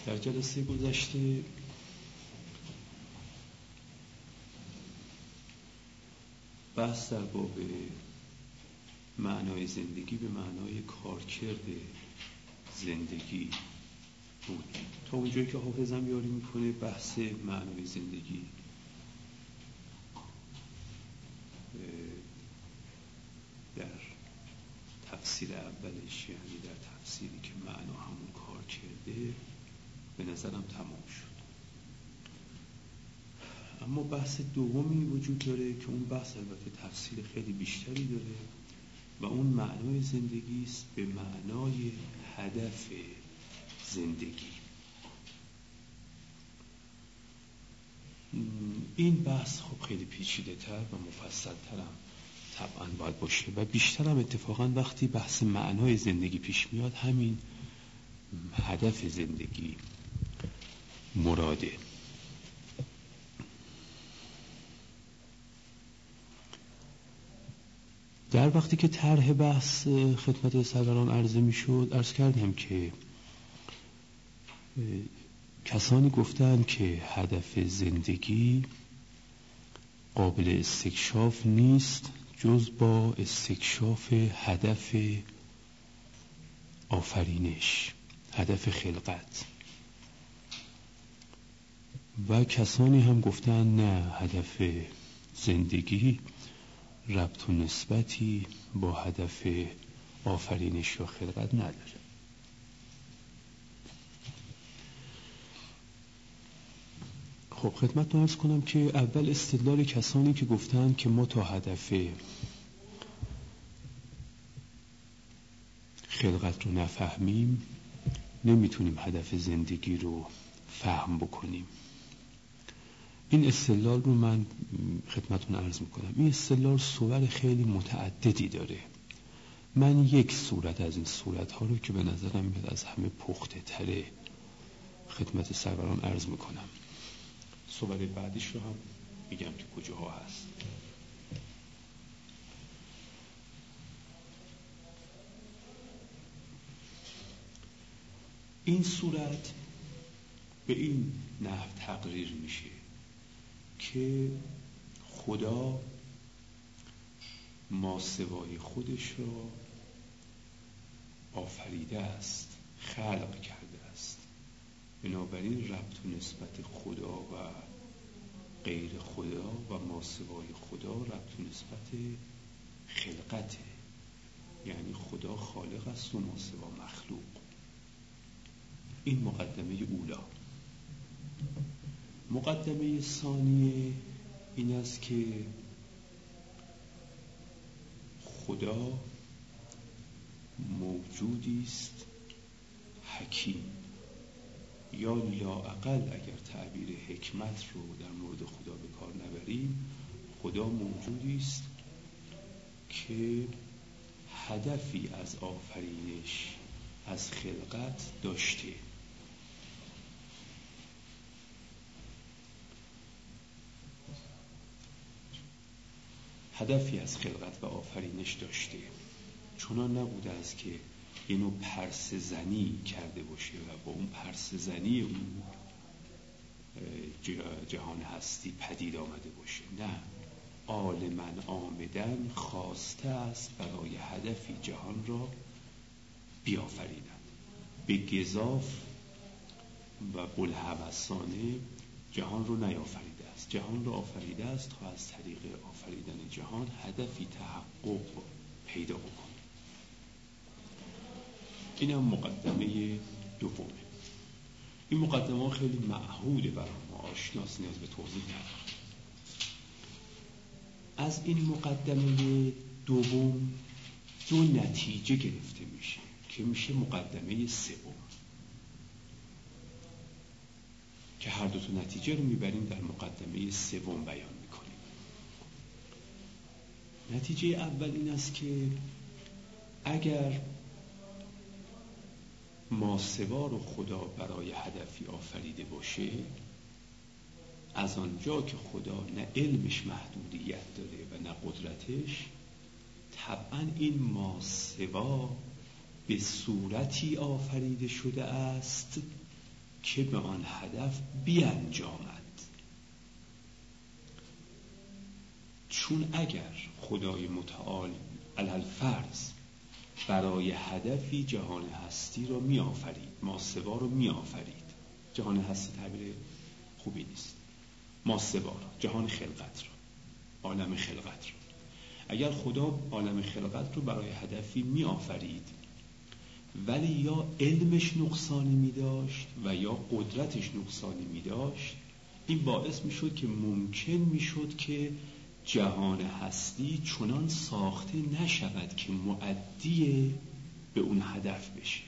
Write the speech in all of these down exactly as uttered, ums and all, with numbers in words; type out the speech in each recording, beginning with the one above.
در جلسه گذشته بحث در باب معنای زندگی به معنای کارکرد زندگی بود. تا اونجایی که حافظم یاری میکنه بحث معنای زندگی در تفسیر اولش، یعنی در تفسیری که معنا همون کار کرده، به نظرم تمام شد. اما بحث دومی وجود داره که اون بحث البته تفسیر خیلی بیشتری داره و اون معنای زندگی است به معنای هدف زندگی. این بحث خب خیلی پیچیده تر و مفصل تر هم طبعا باید باشه و بیشتر هم اتفاقا وقتی بحث معنای زندگی پیش میاد همین هدف زندگی مراده. در وقتی که طرح بحث خدمت سروران عرضه می شد، عرض کردم که کسانی گفتند که هدف زندگی قابل استکشاف نیست جز با استکشاف هدف آفرینش، هدف خلقت، و کسانی هم گفتند نه، هدف زندگی ربط و نسبتی با هدف آفرینش یا خلقت نداره. خب خدمتتون عرض کنم که اول استدلال کسانی که گفتند که ما تا هدف خلقت رو نفهمیم نمیتونیم هدف زندگی رو فهم بکنیم. این استدلال رو من خدمتتون عرض میکنم. این استدلال صور خیلی متعددی داره. من یک صورت از این صورت ها رو که به نظرم میاد از همه پخته تره خدمت سروران عرض میکنم. صور بعدیش رو هم میگم که کجاها هست. این صورت به این نحو تقریر میشه که خدا ماسوای خودش را آفریده است، خلق کرده است. بنابراین ربط و نسبت خدا و غیر خدا و ماسوای خدا ربط و نسبت خلقته، یعنی خدا خالق است و ماسوا مخلوق. این مقدمه اولا. مقدمه ثانیه این است که خدا موجودی است حکیم، یا لااقل اگر تعبیر حکمت رو در مورد خدا به کار نبریم، خدا موجودی است که هدفی از آفرینش، از خلقت داشته. هدفی از خلقت و آفرینش داشته. چنان نبوده است که یه نوع پرسه زنی کرده باشه و با اون پرسه زنی اون جهان هستی پدید آمده باشه. نه، عالماً آمدن خواسته است برای هدفی جهان را بیافریدن. به گزاف و بلهوسانه جهان رو نیافریده است. جهان رو آفریده است تا از طریق آفریدن جهان هدفی تحقق پیدا بکنه. این هم مقدمه دومه. این مقدمه خیلی معهوده برای ما، آشناس، نیاز به توضیح نداره. از این مقدمه دوم دو نتیجه گرفته میشه که میشه مقدمه سوم، که هر دو تا نتیجه رو میبریم در مقدمه سوم بیان میکنیم. نتیجه اول این است که اگر ماسوا رو خدا برای هدفی آفریده باشه، از آنجا که خدا نه علمش محدودیت داره و نه قدرتش، طبعا این ماسوا به صورتی آفریده شده است که به آن هدف بیانجامد. چون اگر خدای متعال الالفرض برای هدفی جهان هستی رو می آفرید، ماسوا رو می آفرید، جهان هستی تعبیر خوبی نیست، ماسوا رو، جهان خلقت رو، عالم خلقت رو، اگر خدا عالم خلقت رو برای هدفی می آفرید ولی یا علمش نقصانی می داشت و یا قدرتش نقصانی می داشت، این باعث می شد که ممکن می شد که جهان هستی چنان ساخته نشود که مؤدی به اون هدف بشه.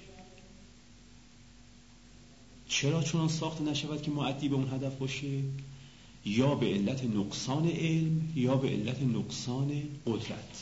چرا چنان ساخته نشود که مؤدی به اون هدف باشه؟ یا به علت نقصان علم یا به علت نقصان قدرت.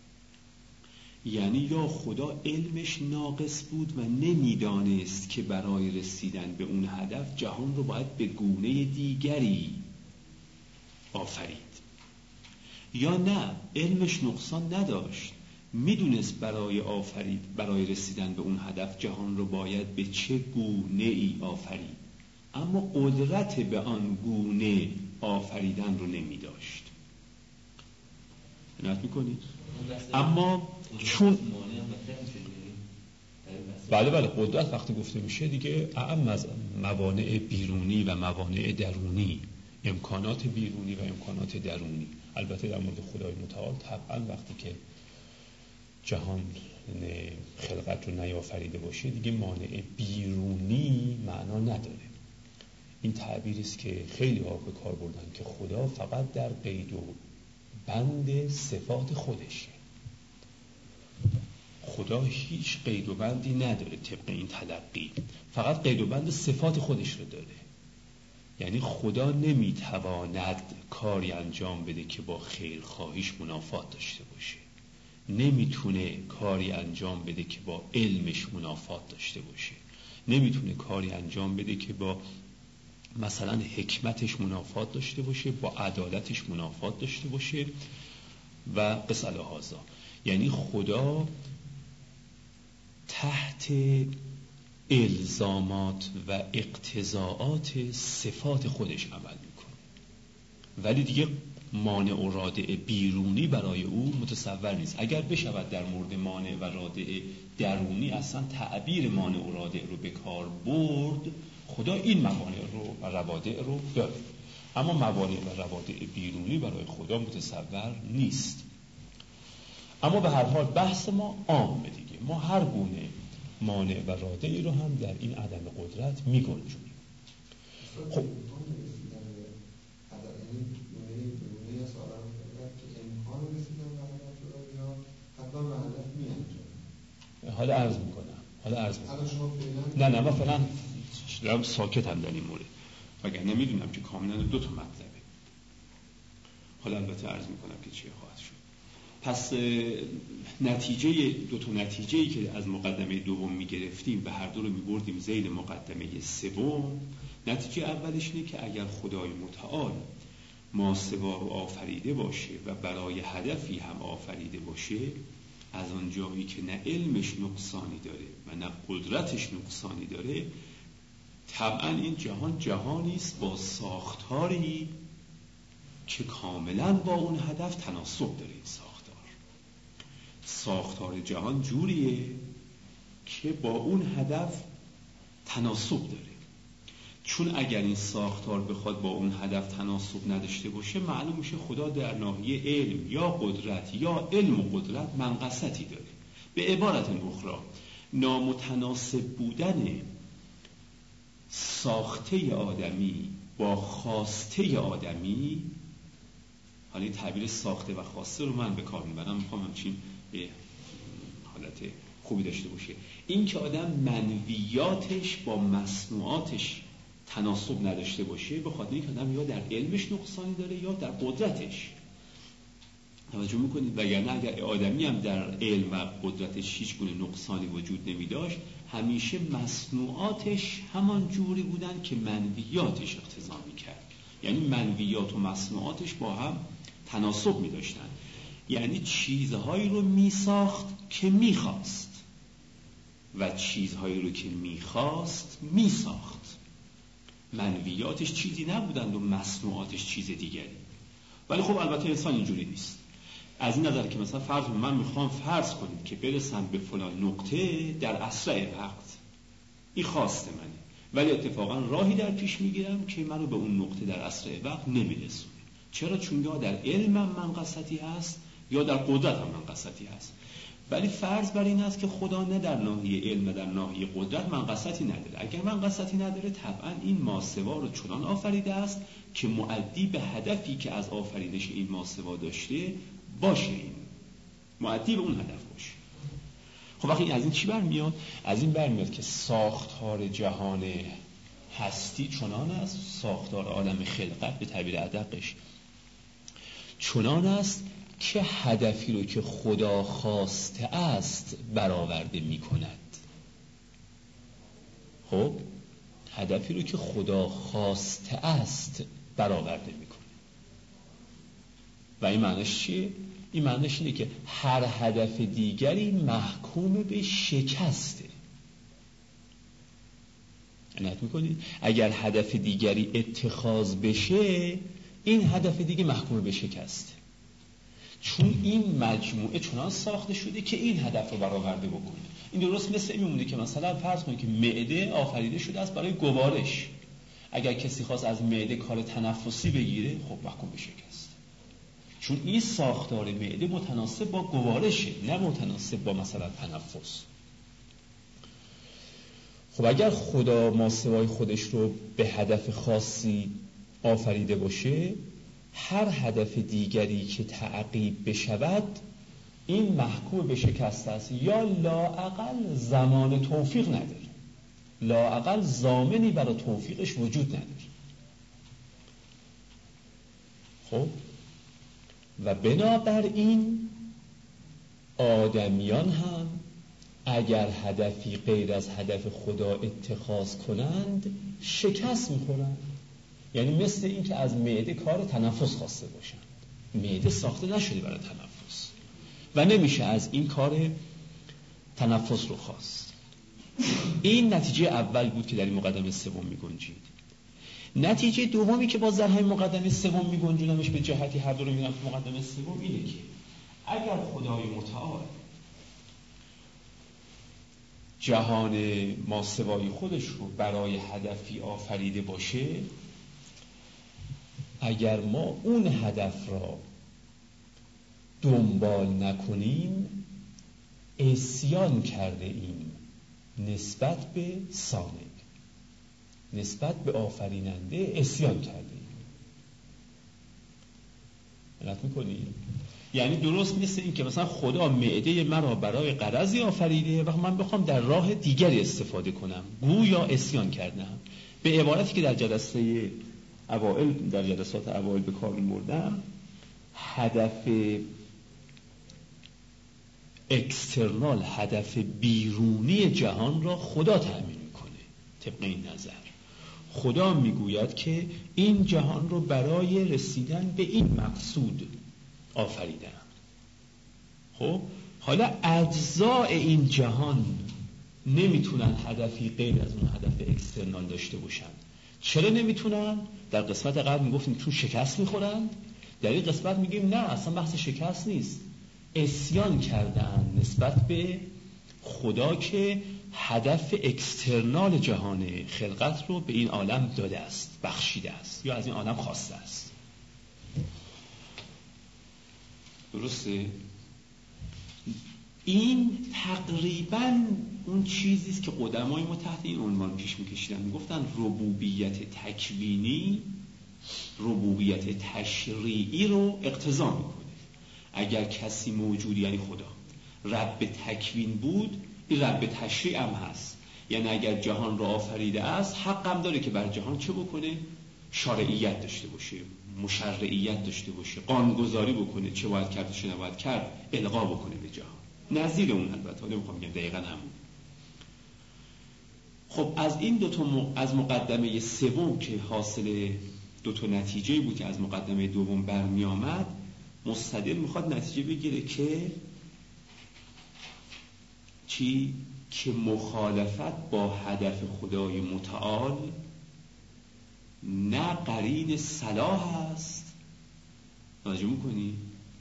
یعنی یا خدا علمش ناقص بود و نمیدانست که برای رسیدن به اون هدف جهان رو باید به گونه دیگری آفرید، یا نه علمش نقصان نداشت، میدونست برای آفرید برای رسیدن به اون هدف جهان رو باید به چه گونه ای آفرید، اما قدرت به آن گونه آفریدن رو نمیداشت. عنایت میکنید؟ اما چون بله بله قدرت وقتی گفته میشه دیگه اعم از موانع بیرونی و موانع درونی، امکانات بیرونی و امکانات درونی. البته در مورد خدای متعال طبعا وقتی که جهان خلقت رو نیافریده باشه دیگه مانع بیرونی معنا نداره. این تعبیری است که خیلی ها به کار بردن که خدا فقط در قید و بند صفات خودشه. خدا هیچ قید و بندی نداره طبق این تلقی، فقط قید و بند صفات خودش رو داره. یعنی خدا نمیتواند کاری انجام بده که با خیرخواهیش منافات داشته باشه، نمیتونه کاری انجام بده که با علمش منافات داشته باشه، نمیتونه کاری انجام بده که با مثلا حکمتش منافات داشته باشه، با عدالتش منافات داشته باشه و قصه هازا. یعنی خدا تحت الزامات و اقتضاعات صفات خودش عمل میکنه، ولی دیگه مانع و رادع بیرونی برای او متصور نیست. اگر بشود در مورد مانع و رادع درونی اصلا تعبیر مانع و رادع رو به کار برد، خدا این موانع رو و روادع رو داره، اما موانع و روادع بیرونی برای خدا متصور نیست. اما به هر حال بحث ما عامه دیگه، ما هر گونه مانع و رادعی رو هم در این عدم قدرت می‌گنجونیم. خب حالا عرض میکنم حالا عرض میکنم نه نه من فعلا دارم ساکت هم در این مورد، وگر نمیدونم که کاملا دو تا مطلبه. حالا البته عرض میکنم که چی خواهد شد. پس نتیجه دو تا نتیجه‌ای که از مقدمه دوم میگرفتیم به هر دو رو میبردیم ذیل مقدمه سوم. نتیجه اولش اینه که اگر خدای متعال ماسوا رو آفریده باشه و برای هدفی هم آفریده باشه، از آن جایی که نه علمش نقصانی داره و نه قدرتش نقصانی داره، طبعا این جهان جهانی است با ساختاری که کاملا با اون هدف تناسب داره. این ساختار ساختار جهان جوریه که با اون هدف تناسب داره. چون اگر این ساختار بخواد با اون هدف تناسب نداشته باشه، معلوم میشه خدا در ناحیه علم یا قدرت یا علم و قدرت منقصتی داره. به عبارت اخرى نامتناسب بودن ساخته آدمی با خواسته آدمی، حالا این تعبیر ساخته و خواسته رو من به کار میبرم، میخوام همچین به حالت خوبی داشته باشه، این که آدم منویاتش با مصنوعاتش تناسب نداشته باشه، به خاطر اینکه آدم یا در علمش نقصانی داره یا در قدرتش. توجه میکنید؟ وگرنه اگر آدمی هم در علم و قدرتش هیچ گونه نقصانی وجود نمی داشت، همیشه مصنوعاتش همان جوری بودن که منویاتش اقتضا میکرد. یعنی منویات و مصنوعاتش با هم تناسب می داشتن. یعنی چیزهایی رو می ساخت که می خواست و چیزهایی رو که می خواست می ساخت. منویاتش چیزی نبودند و مصنوعاتش چیز دیگری. ولی خب البته انسان اینجوری نیست. از این نظر که مثلا فرض من میخوام فرض کنیم که برسم به فلان نقطه در اسرع وقت، این خواست منه، ولی اتفاقا راهی در پیش میگیرم که منو به اون نقطه در اسرع وقت نمیرسونه. چرا؟ چون یا در علمم منقصتی هست یا در قدرتم منقصتی هست. ولی فرض بر این است که خدا نه در ناحیه علم نه در ناحیه قدرت منقصتی نداره. اگر منقصتی نداره طبعا این ماسوا رو چنان آفریده است که مؤدی به هدفی که از آفرینش این ماسوا داشته باشه، این مؤدی به اون هدف باشه. خب وقتی از این چی برمیاد؟ از این برمیاد که ساختار جهان هستی چنان است، ساختار عالم خلقت به تعبیر ادقش چنان است که هدفی رو که خدا خواسته است برآورده می کند. خب هدفی رو که خدا خواسته است برآورده می کند. و این معنیش چیه؟ این معنیش اینه که هر هدف دیگری محکوم به شکسته. عنایت میکنید؟ اگر هدف دیگری اتخاذ بشه، این هدف دیگه محکوم به شکسته، چون این مجموعه چنان ساخته شده که این هدف رو برآورده بکنه. این درست مثل این میمونه که مثلا فرض کنید که معده آفریده شده است برای گوارش. اگر کسی خواست از معده کار تنفسی بگیره، خب محکوم به شکست، چون این ساختار معده متناسب با گوارشه، نه متناسب با مثلا تنفس. خب اگر خدا ماسوای خودش رو به هدف خاصی آفریده باشه، هر هدف دیگری که تعقیب بشود این محکوم به شکست است، یا لااقل زمان توفیق نداره، لااقل ضامنی برای توفیقش وجود نداره. خب و بنابراین آدمیان هم اگر هدفی غیر از هدف خدا اتخاذ کنند شکست میخورند. یعنی مثل این که از معده کار تنفس خواسته باشند، معده ساخته نشده برای تنفس و نمیشه از این کار تنفس رو خواست. این نتیجه اول بود که در این مقدمه سوم میگنجید. نتیجه دومی که باز در همین مقدمه سوم میگنجونمش به جهتی هر دو رو میگم تو مقدمه سوم اینه که اگر خدای متعال جهان ماسوای خودش رو برای هدفی آفریده باشه، اگر ما اون هدف را دنبال نکنیم عصیان کرده ایم نسبت به صانع، نسبت به آفریننده عصیان کرده ایم. علت میکنیم؟ یعنی درست مثل این که مثلا خدا معده مرا برای غرضی آفریده و من بخوام در راه دیگری استفاده کنم، گویا عصیان کردم. به عبارتی که در جلسه اوائل در جلسات اوائل به کار بردم، هدف اکسترنال، هدف بیرونی جهان را خدا تأمین میکنه. طبق این نظر خدا میگوید که این جهان رو برای رسیدن به این مقصود آفریدم. خب حالا اجزاء این جهان نمیتونن هدفی غیر از اون هدف اکسترنال داشته باشن. چرا نمیتونن؟ در قسمت قبل میگفتیم چون شکست میخورن. در این قسمت میگیم نه، اصلا بحث شکست نیست، عصیان کردن نسبت به خدا که هدف اکسترنال جهان خلقت رو به این عالم داده است، بخشیده است یا از این عالم خواسته است. درسته؟ این تقریباً اون چیزی است که قدمای ما تحت این عنوان پیش می‌کشیدن، میگفتن ربوبیت تکوینی ربوبیت تشریعی رو اقتضا میکنه. اگر کسی موجود یعنی خدا رب تکوین بود، این رب تشریع هم هست. یعنی اگر جهان رو آفریده است حق هم داره که بر جهان چه بکنه؟ شرعیت داشته باشه، مشرعیت داشته باشه، قانونگذاری بکنه، چه باید کرد چه نباید کرد القا بکنه به جهان. نظیر اون البته نمیخوام بگم دقیقاً همون. خب از این دو تا م... از مقدمه سوم که حاصل دو تا نتیجه بود که از مقدمه دوم برمی آمد، مستدل میخواد نتیجه بگیره که چی؟ که مخالفت با هدف خدای متعال نه قرین صلاح است، توجه میکنی؟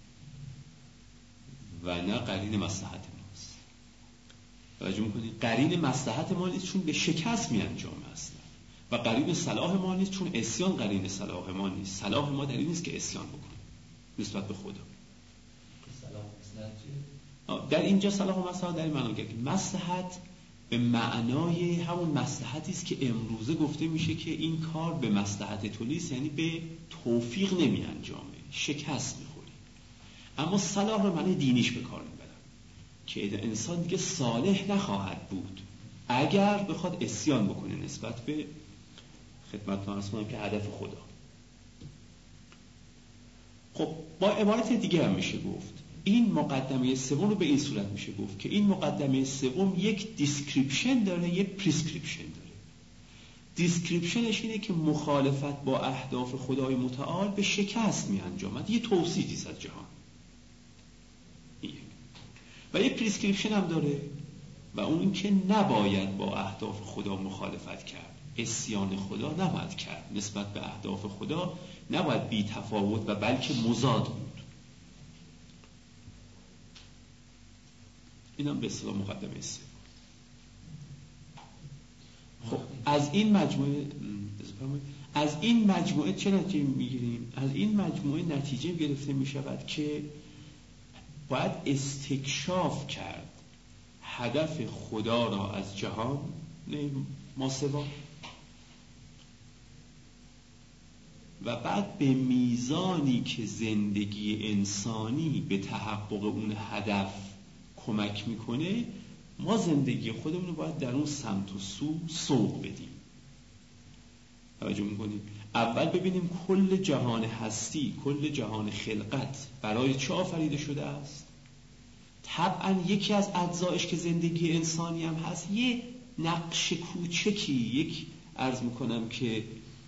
و نه قرین مصلحت ماست. توجه میکنی؟ قرین مصلحت ما نیست چون به شکست می انجامه اصلا، و قرین صلاح ما نیست چون عصیان قرین صلاح ما نیست. صلاح ما در این نیست که عصیان بکنه نسبت به خدا. در اینجا صلاح و مصلحت در این معنی که مصلحت به معنای همون مصلحتی است که امروزه گفته میشه که این کار به مصلحت تو نیست، یعنی به توفیق نمی انجامه، شکست میخوری. اما صلاح رو معنی دینیش به کار میبرن که انسان دیگه صالح نخواهد بود اگر بخواد عصیان بکنه نسبت به خدمتتون عرض کنم که هدف خدا. خب با عبارت دیگه هم میشه گفت این مقدمه سوم رو به این صورت میشه گفت که این مقدمه سوم یک دیسکریپشن داره، یک پریسکریپشن داره. دیسکریپشنش اینه که مخالفت با اهداف خدای متعال به شکست می انجامد، یه توصیفی است از جهان. و یک پریسکریپشن هم داره و اون این که نباید با اهداف خدا مخالفت کرد، عصیان خدا نباید کرد، نسبت به اهداف خدا نباید بی تفاوت و بلکه مضاد بود. اینم به اصطلاح مقدمه سوم. خب از این مجموعه از این مجموعه چه نتیجه میگیریم؟ از این مجموعه نتیجه گرفته میشود که باید استکشاف کرد هدف خدا را از جهان ماسوا و بعد به میزانی که زندگی انسانی به تحقق اون هدف کمک میکنه ما زندگی خودمون رو باید در اون سمت و سو سوق بدیم. توجه میکنیم؟ اول ببینیم کل جهان هستی، کل جهان خلقت برای چه آفریده شده است. طبعا یکی از اجزایش که زندگی انسانی هم هست یه نقش کوچکی، یک عرض میکنم که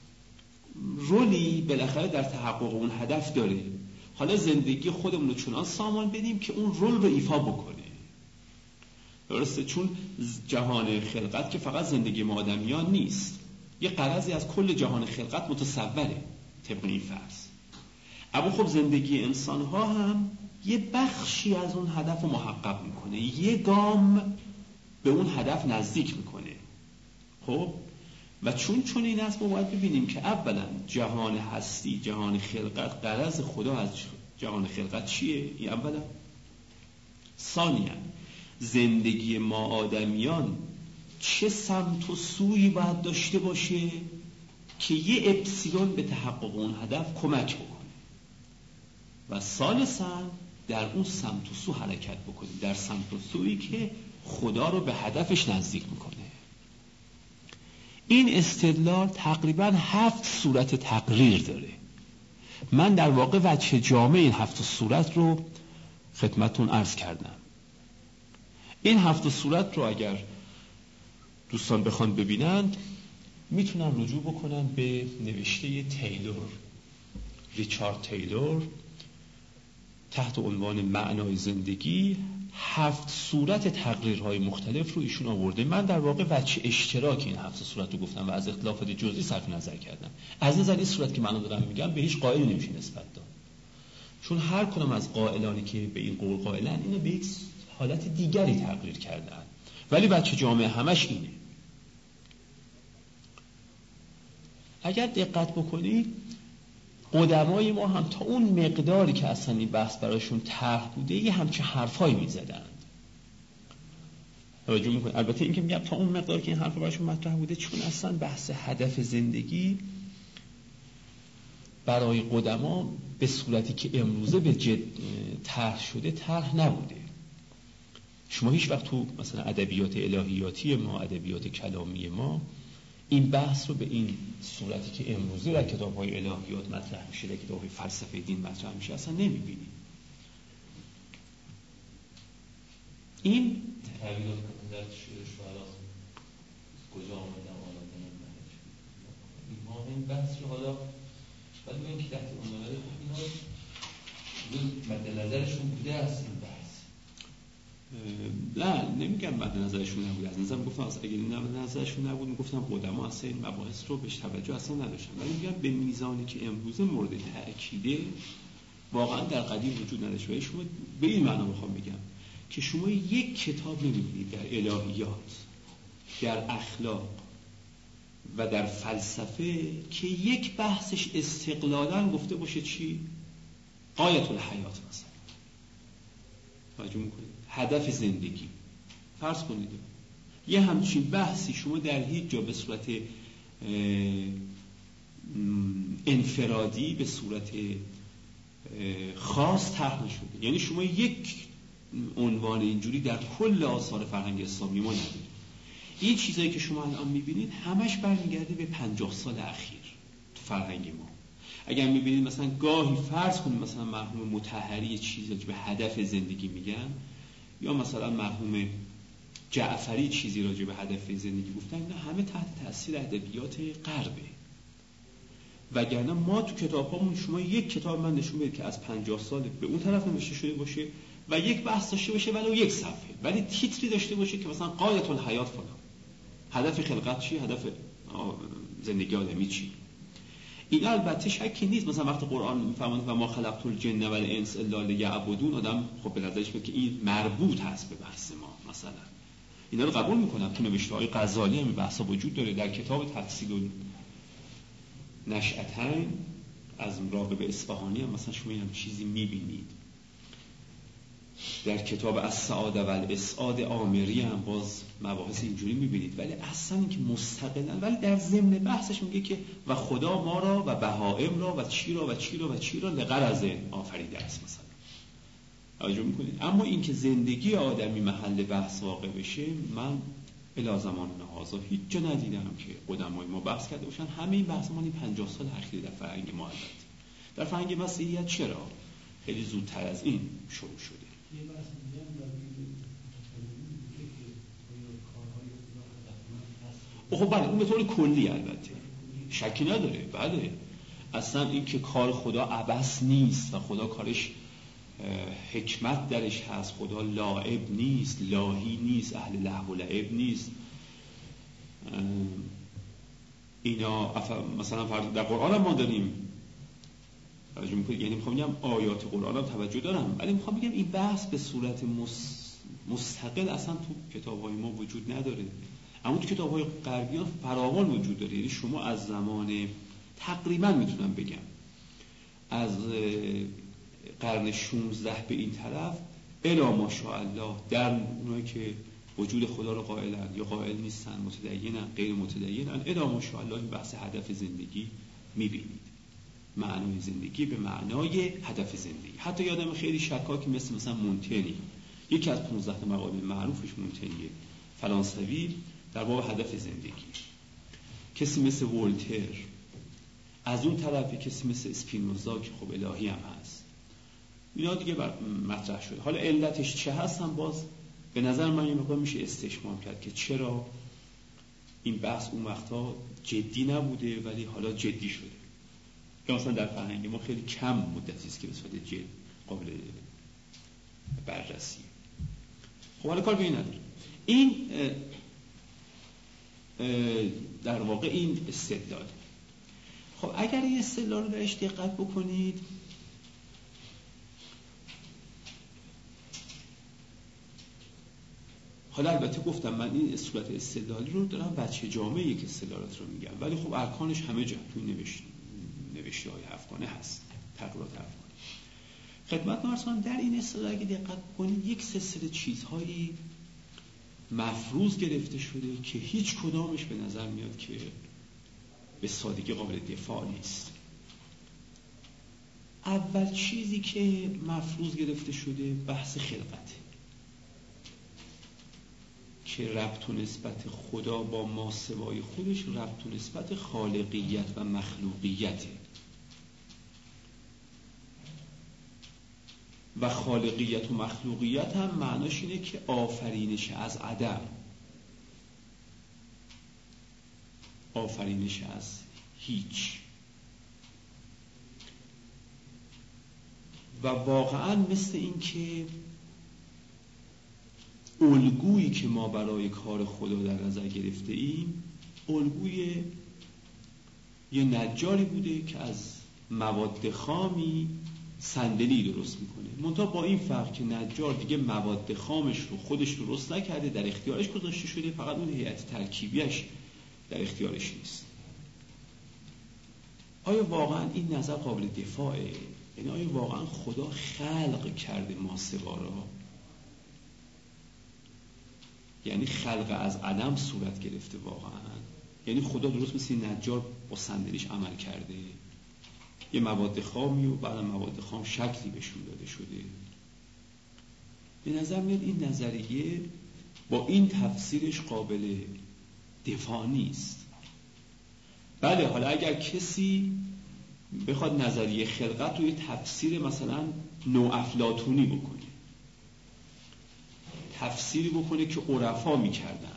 رولی بالاخره در تحقق اون هدف داره. حالا زندگی خودمون رو چنان سامان بدیم که اون رول رو ایفا بکنه. درسته؟ چون جهان خلقت که فقط زندگی ما آدمیان نیست، یه غرضی از کل جهان خلقت متصوره طبق این فرض. اما خب زندگی انسان ها هم یه بخشی از اون هدف رو محقق میکنه، یه گام به اون هدف نزدیک میکنه. خب و چون چون این است ما باید ببینیم که اولا جهان هستی، جهان خلقت، غرض خدا از جهان خلقت چیه؟ این اولا. ثانیا زندگی ما آدمیان چه سمت و سویی باید داشته باشه که یه اپسیلون به تحقق اون هدف کمک بکنه. و ثالثا در اون سمت و سو حرکت بکنیم، در سمت و سویی که خدا رو به هدفش نزدیک میکنه. این استدلال تقریبا هفت صورت تقریر داره. من در واقع وجه جامع این هفت صورت رو خدمتون عرض کردم. این هفت صورت رو اگر دوستان بخوان ببینند میتونن رجوع بکنن به نوشته تیلور، ریچارد تیلور، تحت عنوان معنای زندگی. هفت صورت تقریرهای مختلف رو ایشون آورده. من در واقع وجه اشتراک این هفت صورت رو گفتم و از اختلافات جزئی صرف نظر کردم. از نظر این صورت که من دارم میگم به هیچ قائل نمیشه نسبت داد، چون هر کدام از قائلانی که به این قول قائلن اینو به یک حالت دیگری تقریر کردن، ولی وجه جامع همش اینه. اگر دقت بکنید قدمای ما هم تا اون مقداری که اصلا این بحث برایشون طرح بوده یه همچه حرفایی میزدن. توجه میکنید؟ البته این که میگم تا اون مقداری که این حرفا برایشون مطرح بوده چون اصلا بحث هدف زندگی برای قدما به صورتی که امروزه به جد طرح شده طرح نبوده. شما هیچ وقت تو مثلا ادبیات الهیاتی ما، ادبیات کلامی ما این بحث رو به این صورتی که امروزه در کتاب‌های الهیات مطرح میشه، در کتاب‌های فلسفه دین مطرح میشه اصلا نمی‌بینید. این تغییرات که در شعر کجا آمدن حالا این بحث رو حالا بعد ببینیم که تحت عنوان اینا مد نظرشون بوده است این بحث. نه نمیگم مد نظرشون نبود، از نظرم گفتم از اگه مد نظرشون نبود میگفتم قدما اصلا این مباحث رو بهش توجه اصلا نداشتن، ولی میگم به میزانی که امروز مورد تأکیده واقعا در قدیم وجود نداشت. و شما به این معنا میخوام بگم که شما یک کتاب نمی‌بینید در الهیات، در اخلاق و در فلسفه که یک بحثش استقلالاً گفته باشه چی؟ غایت الحیات مثلا. توجه میکنید؟ هدف زندگی. فرض کنید یه همچین بحثی شما در هیچ جا به صورت انفرادی، به صورت خاص طرح نشده. یعنی شما یک عنوان اینجوری در کل آثار فرهنگ اسلامی ما ندارید. این چیزایی که شما الان میبینید همش برمیگرده به پنجاه سال اخیر تو فرهنگ ما. اگر میبینید مثلا گاهی فرض کنید مثلا مرحوم مطهری چیزی که به هدف زندگی میگن، یا مثلا مرحوم جعفری چیزی راجع به هدف زندگی گفتن، اینا همه تحت تاثیر ادبیات غربه. وگرنه ما تو کتابامون شما یک کتاب من نشون بدید که از پنجاه سال به اون طرف نوشته شده باشه و یک بحث داشته باشه ولو یک صفحه، ولی تیتری داشته باشه که مثلا غایت الحیات فلان، هدف خلقت چی، هدف زندگی آدمی چی. این البته شکی نیست. مثلا وقتی قرآن میفرماید و ما خلقت الجن و الانس الا لیعبدون، آدم خب به نظرش میاد که این مربوط هست به بحث ما. مثلا اینا رو قبول میکنم، تو نوشته‌های غزالی هم این بحثا وجود داره. در کتاب تفصیل نشأتین از راغب اصفهانی هم مثلا شما این چیزی میبینید. در کتاب السعاده و الاسعاد آمری هم باز مباحث اینجوری میبینید، ولی اصلا اینکه مستقلا، ولی در ضمن بحثش میگه که و خدا ما را و بهائم را و چی را و چی را و چی را لغرض آفریده است مثلا. توجه میکنید؟ اما اینکه زندگی آدمی محل بحث واقع بشه، من الی زمان هذا هیچ جا ندیدم که قدمای ما بحث کرده باشن. همه این بحث ما این پنجاه سال اخیر در فرهنگ ما، البته در فرهنگ مسیحیت چرا خیلی زودتر از این شروع شده. یه بحث دیگه هم در متفاوتی میگه که آیا کارهای خدا هدفمند هست؟ خب بله، اون به طور کلی البته شکی نداره. بله اصلا این که کار خدا عبث نیست و خدا کارش حکمت درش هست، خدا لاعب نیست، لاهی نیست، اهل لهو و لعب نیست. اینا مثلا در قرآن هم ما داریم. یعنی میخوام بگم آیات قرآن هم توجه دارم، ولی میخوام بگم این بحث به صورت مستقل اصلا تو کتاب‌های ما وجود نداره، اما تو کتاب‌های غربی فراوان وجود داره. یعنی شما از زمان تقریبا میتونم بگم از قرن شانزده به این طرف الی ماشاءالله در اونایی که وجود خدا رو قائلن یا قائل نیستن، متدینن غیر متدینن، الی ماشاءالله این بحث هدف زندگی میبینید. معنای زندگی به معنای هدف زندگی. حتی یادم خیلی شکاکی مثل مثلا مونتنی، یکی از پانزده مقاله معروفش مونتنیه فرانسوی در باب هدف زندگی. کسی مثل ولتر، از اون طرفی کسی مثل اسپینوزا که خب الهی هم هست. اینا دیگه مطرح شده. حالا علتش چه هست هم باز به نظر من یه مقدار میشه استشمام کرد که چرا این بحث اون وقتا جدی نبوده ولی حالا جدی شده. یا مثلا در فرهنگ ما خیلی کم مدتی است که به صورت جد قابل بررسی. خب حالا کار به این نداره. این در واقع این استدلال. خب اگر این استدلال رو درش دقت بکنید، حالا البته گفتم من این صورت استدلالی رو دارم بچه جامعه یک استدلالات رو میگم، ولی خب ارکانش همه جا توی نوشته نوشته های هفتگانه هست، تقریرات هفتگانه. خدمت نارسان در این استدلال اگه دقت کنید یک سلسله چیزهایی مفروض گرفته شده که هیچ کدامش به نظر میاد که به سادگی قابل دفاع نیست. اول چیزی که مفروض گرفته شده بحث خلقته که ربط و نسبت خدا با ما سوای خودش ربط و نسبت خالقیت و مخلوقیته و خالقیت و مخلوقیت هم معناش اینه که آفرینش از عدم، آفرینش از هیچ. و واقعا مثل این که الگویی که ما برای کار خدا در نظر گرفته ایم الگوی یه نجاری بوده که از مواد خامی صندلی درست میکنه، منتها با این فرق که نجار دیگه مواد خامش رو خودش درست نکرده، در اختیارش گذاشته شده، فقط اون هیئت ترکیبیش در اختیارش نیست. آیا واقعا این نظر قابل دفاعه؟ یعنی آیا واقعا خدا خلق کرده ماسوا را؟ یعنی خلق از عدم صورت گرفته واقعا؟ یعنی خدا درست مثل نجار با صندلیش عمل کرده، یه مواد خامی و بعد مواد خام شکلی بهشون داده شده؟ به نظر میاد این نظریه با این تفسیرش قابل دفاع نیست. بله، حالا اگر کسی بخواد نظریه خلقت رو یه تفسیر مثلا نوافلاطونی بکنه، تفسیری بکنه که عرفا میکردن،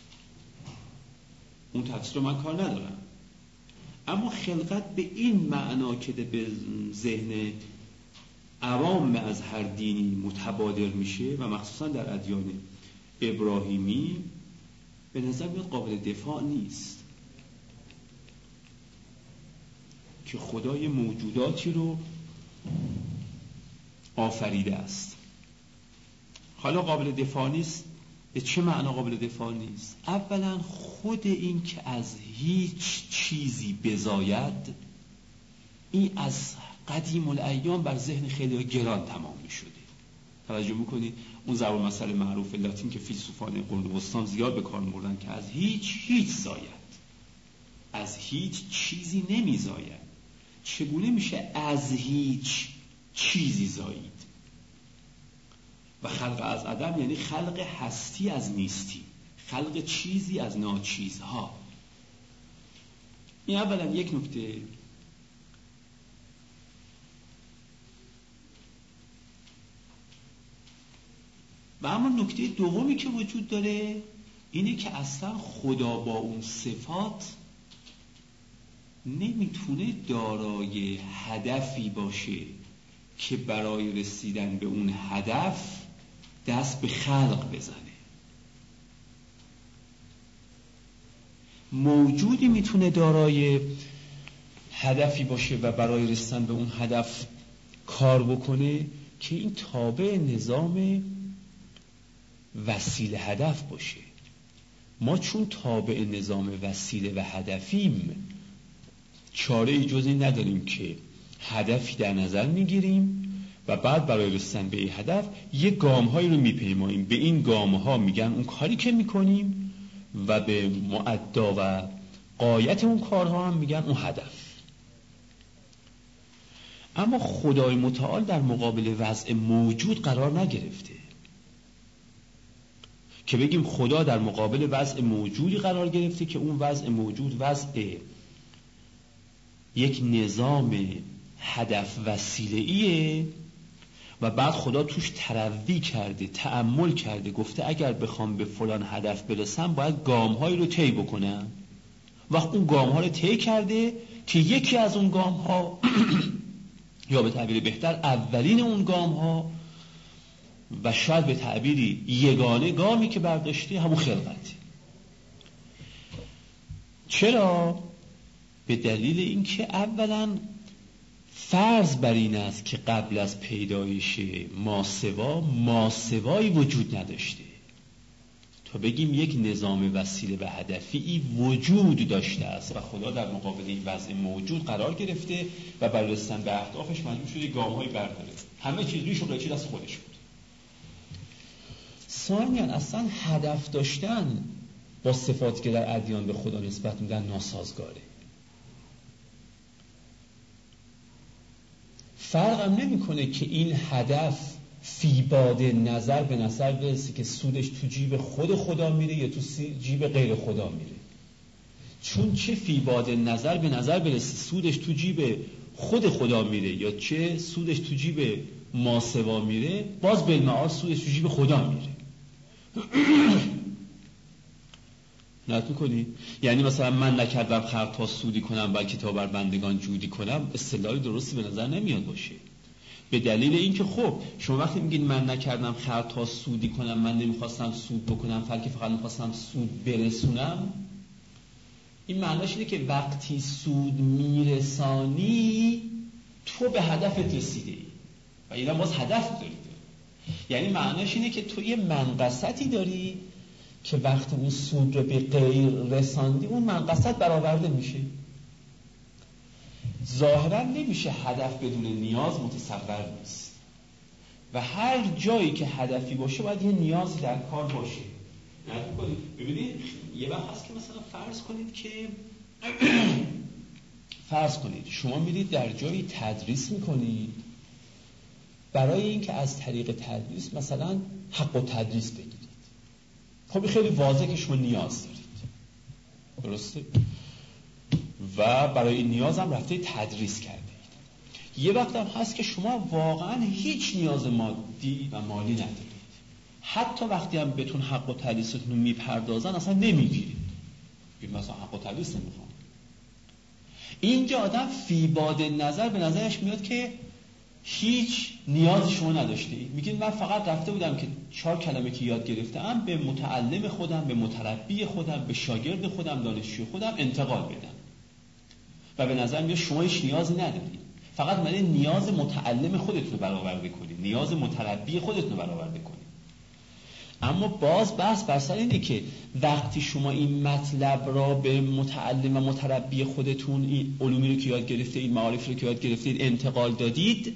اون تفسیر رو من کار ندارم، اما خلقت به این معنا که به ذهن عوام از هر دینی متبادر میشه و مخصوصا در ادیان ابراهیمی، به نظر میاد قابل دفاع نیست که خدای موجوداتی رو آفریده است. حالا قابل دفاع نیست به چه معنا قابل دفاع نیست؟ اولا خود این که از هیچ چیزی بزاید، این از قدیم الایام بر ذهن خیلی گران تمام می شده. توجه میکنید اون ضرب المثل معروف لاتین که فیلسوفان قرون وسطا زیاد به کار بردن که از هیچ هیچ زاید، از هیچ چیزی نمی زاید. چگونه میشه از هیچ چیزی زایید؟ و خلق از عدم یعنی خلق هستی از نیستی، خلق چیزی از ناچیزها. این اولا یک نکته. و اما نکته دومی که وجود داره اینه که اصلا خدا با اون صفات نمیتونه دارای هدفی باشه که برای رسیدن به اون هدف دست به خلق بزنه. موجودی میتونه دارای هدفی باشه و برای رسیدن به اون هدف کار بکنه که این تابع نظام وسیله هدف باشه. ما چون تابع نظام وسیله و هدفیم چاره ای جز این نداریم که هدفی در نظر میگیریم و بعد برای رسیدن به این هدف یه گام‌هایی رو میپیماییم. به این گام‌ها میگن اون کاری که میکنیم و به معدا و غایت اون کارها هم میگن اون هدف. اما خدای متعال در مقابل وضع موجود قرار نگرفته که بگیم خدا در مقابل وضع موجودی قرار گرفته که اون وضع موجود وضع یک نظام هدف وسیله‌ایه و بعد خدا توش تروی کرده، تأمل کرده، گفته اگر بخوام به فلان هدف برسم باید گام‌هایی رو طی بکنم. وقت اون گام‌ها رو طی کرده که یکی از اون گام‌ها یا به تعبیر بهتر اولین اون گام‌ها و شاید به تعبیری یگانه گامی که برداشته همون خلقتی. چرا؟ به دلیل اینکه اولا فرض بر این است که قبل از پیدایش ماسوا ماسوایی وجود نداشته تا بگیم یک نظام وسیله و هدفی وجود داشته است و خدا در مقابل این وضع موجود قرار گرفته و برای رسیدن به اهدافش مجبور شده گام‌هایی برداره. همه چیز ریش و قیچی دست خودش بود. ثانیاً اصلا هدف داشتن با صفاتی که در ادیان به خدا نسبت میدن ناسازگاره. فرقم نمیکنه که این هدف فی باد نظر به نظر برسه که سودش تو جیب خود خدا میره یا تو جیب غیر خدا میره. چون چه فی باد نظر به نظر برسه سودش تو جیب خود خدا میره یا چه سودش تو جیب ماسوا میره، باز بالمعال سودش تو جیب خدا میره. نت میکنی؟ یعنی مثلا من نکردم خلق تا سودی کنم بلکه تا بر بندگان جودی کنم، اصطلاحی درستی به نظر نمیاد باشه. به دلیل اینکه خب شما وقتی میگید من نکردم خیر تا سودی کنم، من نمیخواستم سود بکنم بلکه فقط میخواستم سود برسونم، این معناش اینه که وقتی سود میرسانی تو به هدفت رسیدی و اینا باز هدف داری. یعنی معناش اینه که تو یه منقصتی داری که وقتی اون سود رو به غیر رساندی اون منقصت برآورده میشه. ظاهرا نمیشه هدف بدون نیاز متصور نیست و هر جایی که هدفی باشه باید یه نیازی در کار باشه. ببینید یه وقت هست که مثلا فرض کنید که فرض کنید شما میرید در جایی تدریس میکنید، برای اینکه از طریق تدریس مثلا حق و تدریس بگیرید، خب خیلی واضحه که شما نیاز دارید، درسته؟ و برای این نیاز هم رفته تدریس کردید. یه وقت هم هست که شما واقعا هیچ نیاز مادی و مالی ندارید، حتی وقتی هم بهتون حق و تدریستون رو میپردازن اصلا نمیگیرید، مثلا حق و تدریس نمیخوام. اینجا آدم فی باد نظر به نظرش میاد که هیچ نیازی شما نداشتی، میگید من فقط رفته بودم که چهار کلمه که یاد گرفتم به متعلم خودم، به متربی خودم، به شاگرد خودم، دانشجو خودم انتقال بدم و به نظر میاد شما هیچ نیازی ندارید، فقط من نیاز متعلم خودتون رو برآورده کنید، نیاز متربی خودتون رو برآورده کنید. اما باز بحث بر سر اینه که وقتی شما این مطلب را به متعلم و متربی خودتون، این علومی رو که یاد گرفتید، این معارف رو که یاد گرفتید انتقال دادید،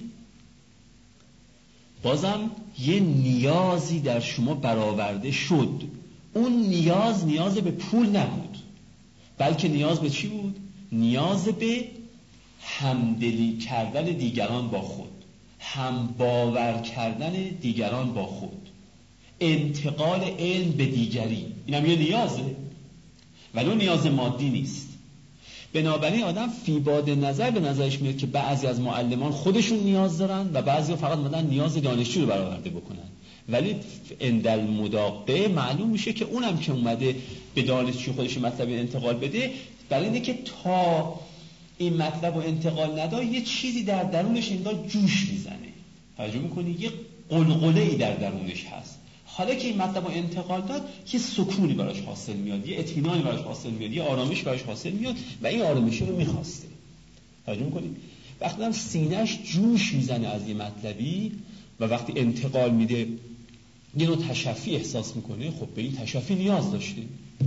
بازم یه نیازی در شما برآورده شد. اون نیاز نیاز به پول نبود، بلکه نیاز به چی بود؟ نیاز به همدلی کردن دیگران با خود، هم باور کردن دیگران با خود، انتقال علم به دیگری. اینم یه نیازه ولی اون نیاز مادی نیست. بنابراین آدم فی باد نظر به نظرش میاد که بعضی از معلمان خودشون نیاز دارن و بعضی فقط مدن نیاز دانشجو رو برآورده بکنن، ولی عند المداقه معلوم میشه که اونم که اومده به دانشجو خودش مطلب انتقال بده، برای اینه که تا این مطلب رو انتقال نده یه چیزی در درونش انگار جوش میزنه، توجه میکنی؟ یه قلقله‌ای در درونش هست. حالا که این مطلب رو انتقال داد یه سکونی براش حاصل میاد، یه اطمینانی براش حاصل میاد، یه آرامش براش حاصل میاد و این آرامش رو میخواسته. توجه میکنی؟ وقتی هم سینه‌اش جوش میزنه از یه مطلبی و وقتی انتقال میده یه نوع تشفی احساس میکنه، خب به این تشفی نیاز داشته.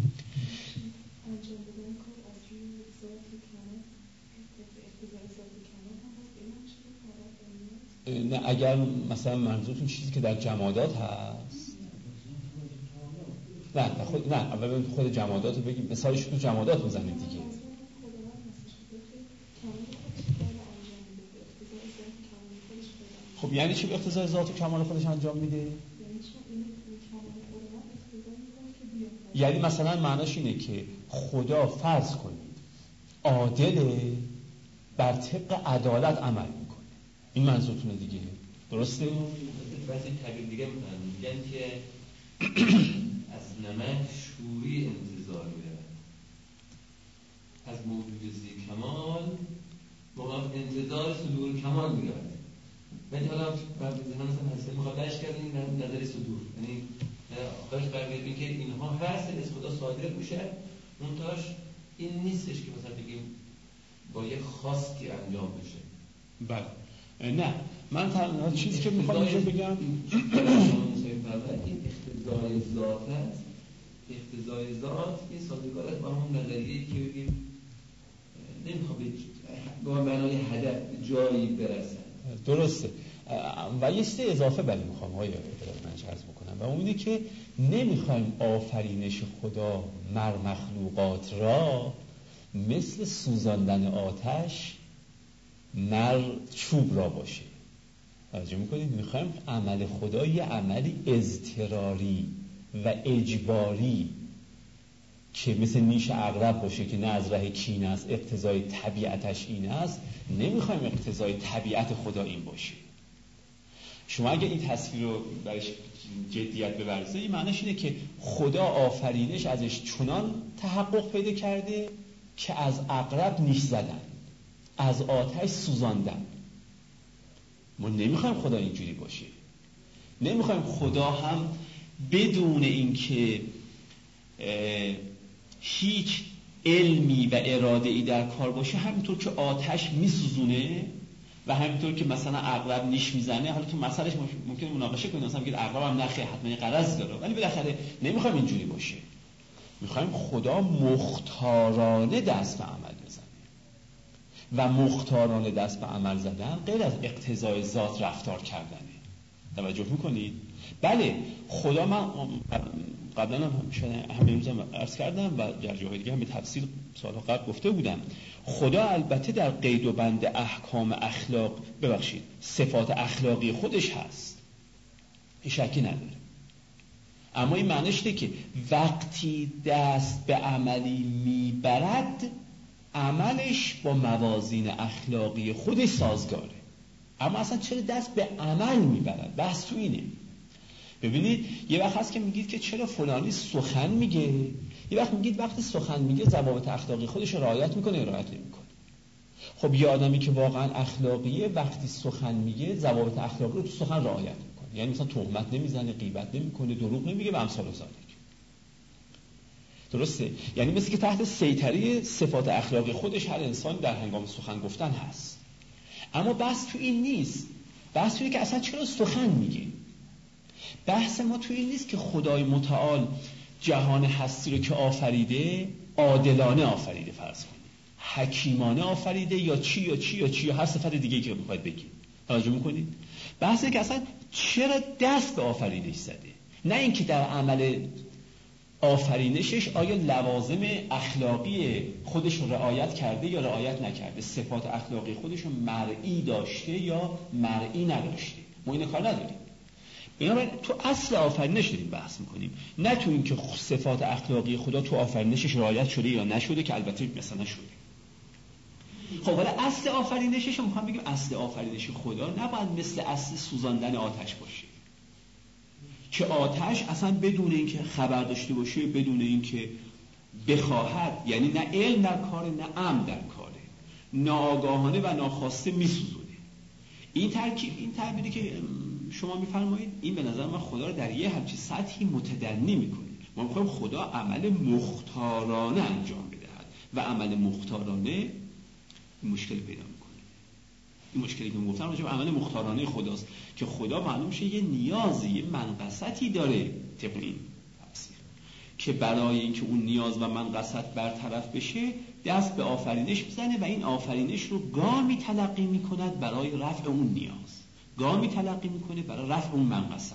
نه اگر مثلا منظورتون چیزی که در جمادات هست، نه نه خود نه اول خود جمادات رو بگیم، مثالش تو جمادات میزنید دیگه. خب یعنی چی به اقتضای ذات و کمال خودش انجام میده؟ یعنی مثلا معناش اینه که خدا فرض کنید عادله، بر طبق عدالت عمل میکنه، این منظورتونه دیگه، درسته؟ بعضی تعبیر دیگه میگن که از نمک شوری انتظار میره، از موجود ذی کمال با انتظار صدور کمال میره. ولی حالا بعد ذهن مثلا هست میخواد درش کردن این نظر صدور، یعنی آخرش برمیگردیم که اینها هست از خدا صادر میشه، منتهاش این نیستش که مثلا بگیم با یه خواستی انجام بشه. بله نه من تنها چیزی که میخوام اینجا بگم این اقتضای ذات هست. اقتضای ذات این سازگار است با همون نظریه‌ای که بگیم نمیخوام با معنای هدف جایی برسن. درسته. و یه چیز اضافه بلی میخوام های من عرض بکنم و اون اینه که نمیخوایم آفرینش خدا مر مخلوقات را مثل سوزاندن آتش مر چوب را باشه. توجه میکنید؟ میخوایم عمل خدا یه عملی اضطراری و اجباری که مثل نیش عقرب باشه که نه از ره کین است، اقتضای طبیعتش این است. نمیخوایم اقتضای طبیعت خدا این باشه. شما اگه این تصویر رو برش جدیت ببرید، این معنیش اینه که خدا آفرینش ازش چنان تحقق پیدا کرده که از عقرب نیش زدن، از آتش سوزاندن. ما نمیخوایم خدا اینجوری باشه. نمیخوایم خدا هم بدون اینکه هیچ علمی و اراده‌ای در کار باشه همینطور که آتش میسوزونه و همینطور که مثلا عقرب نیش میزنه. حالا تو مسئلهش ممکنه مناقشه کنیم، مثلا بگید عقرب هم نخه حتما یه غرض داره، ولی بالاخره نمیخوایم اینجوری باشه. میخوایم خدا مختارانه دست به عمل بزنه و مختارانه دست به عمل زدن غیر از اقتضای ذات رفتار کردنه. توجه میکنید؟ بله خدا، من قبلا هم همین روز هم عرض کردم و در جاهای دیگه هم به تفصیل سال قبل گفته بودم، خدا البته در قید و بند احکام اخلاق ببخشید صفات اخلاقی خودش هست، شکی نداره، اما این معنیش اینه که وقتی دست به عملی میبرد عملش با موازین اخلاقی خودش سازگاره. اما اصلا چرا دست به عمل میبرد؟ بحث تو اینه. ببینید یه وقت هست که میگید که چرا فلانی سخن میگه، یه وقت میگید وقتی سخن میگه ضوابط اخلاقی خودش رو رعایت میکنه یا رعایت نمیکنه. خب یه آدمی که واقعا اخلاقیه وقتی سخن میگه ضوابط اخلاقی رو تو سخن رعایت میکنه، یعنی مثلا تهمت نمیزنه، غیبت نمیکنه، دروغ نمیگه و امثال ذالک. درسته؟ یعنی مثل که تحت سیطره صفات اخلاقی خودش هر انسان در هنگام سخن گفتن هست. اما بحث تو این نیست. بحث تو اینه که اصلا چرا سخن میگه. بحث ما تو این نیست که خدای متعال جهان هستی رو که آفریده عادلانه آفریده، فرض کنید حکیمانه آفریده یا چی یا چی یا چی یا هر صفت دیگه‌ای که بخواید بگید. توجه میکنید؟ بحث اینه که اصلا چرا دست به آفرینش زده، نه اینکه در عمل آفرینشش آیا لوازم اخلاقی خودش رو رعایت کرده یا رعایت نکرده، صفات اخلاقی خودش رو مرئی داشته یا مرئی نداشته. ما این کار نداریم. بنابراین تو اصل آفرینش داریم بحث میکنیم، نه تو این که صفات اخلاقی خدا تو آفرینشش رعایت شده یا نشده، که البته مثلا شده. خب حالا اصل آفرینشش رو میخوام بگیم اصل آفرینش خدا نباید مثل اصل سوزاندن آتش باشه که آتش اصلا بدون اینکه خبر داشته باشه، بدون اینکه بخواهد، یعنی نه علم در کاره نه عمد در کاره، ناآگاهانه و ناخواسته میسوزونه. این ترکیب، این تعبیری که شما میفرمایید، این به نظر من خدا رو در یه همچین سطحی متدنی میکنه. ما میخوایم خدا عمل مختارانه انجام بدهد و عمل مختارانه این مشکل پیدا میکنه. این مشکلی که من گفتم راجع به عمل مختارانه خداست که خدا معلوم شه یه نیازی، یه منقصتی داره طبق این تفسیر که برای اینکه اون نیاز و منقصت برطرف بشه دست به آفرینش میزنه و این آفرینش رو گامی تلقی میکند برای رفع اون نیاز، گامی تلقی میکنه برای رفع اون منقصت.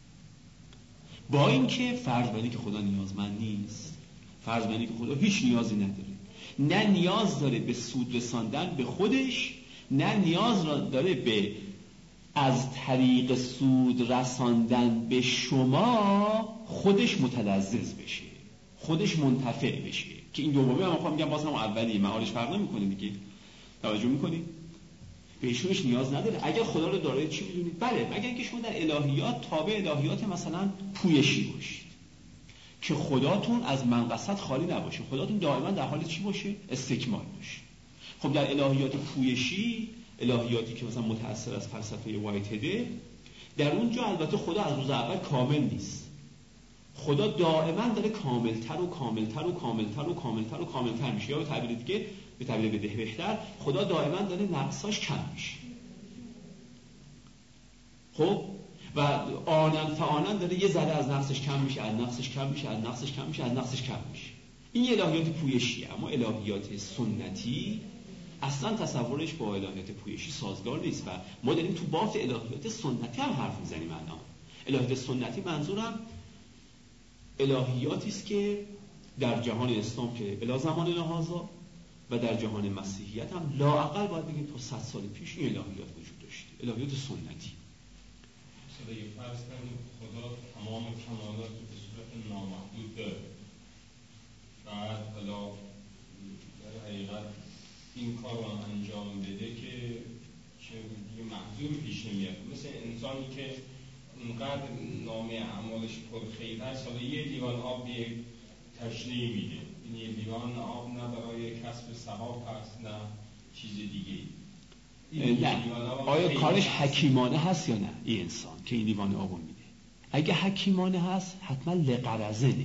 با اینکه فرض بر اینکه خدا نیازمند نیست، فرض بر اینکه خدا هیچ نیازی نداره، نه نیاز داره به سود رساندن به خودش، نه نیاز را داره به از طریق سود رساندن به شما خودش متلذذ بشه، خودش منتفع بشه، که این دومی هم میخوام میگم باز هم اولی معالش فرق نمیکنه دیگه. توجه میکنید؟ بهشونش نیاز نداره. اگر خدا رو داره چی میدونید؟ بله، مگر اینکه شما در الهیات تابع الهیات مثلا پویشی باشید که خداتون از منقصت خالی نباشه، خداتون دائما در حال چی باشه؟ استکمال باشه. خب در الهیات پویشی، الهیاتی که مثلا متأثر از فلسفه وایتهده، در اونجا البته خدا از روز اول کامل نیست. خدا دائما داره کاملتر و کاملتر و کاملتر و کاملتر و کاملتر میشه، یا به تعبیر دیگه، به تعبیر بده بهتر، خدا دائما داره نقصاش کم میشه. خب و آنن فآنن داره یه ذره از نقصش کم میشه، از نقصش کم میشه، از نقصش کم میشه، از نقصش کم میشه. این الهیات پویشیه. اما الهیات سنتی اصلا تصورش با الهیات پویشی سازگار نیست و ما داریم تو بافت الهیات سنتی هم حرف میزنیم. الان الهیات سنتی منظورم الهیاتی است که در جهان اسلام که الی زمان لحاظا و در جهان مسیحیت هم لااقل باید بگیم تا صد سال پیش این الهیات وجود داشته، الهیات سنتی. مثلا یه فرض کنیم خدا تمام کمالات به صورت نامحدود داره، بعد حالا در حقیقت این کار رو انجام بده که چه دیگه محضور پیش نمیاد. مثل انسانی که اونقدر نامه اعمالش پر خیر هست، حالا یه لیوان آب به یک تشنه‌ای میده. این یه لیوان آب نه برای کسب ثواب هست نه چیز دیگه. نه آیا کارش حکیمانه هست یا نه این انسان که این لیوان آبو میده؟ اگه حکیمانه هست حتما لغرضنه.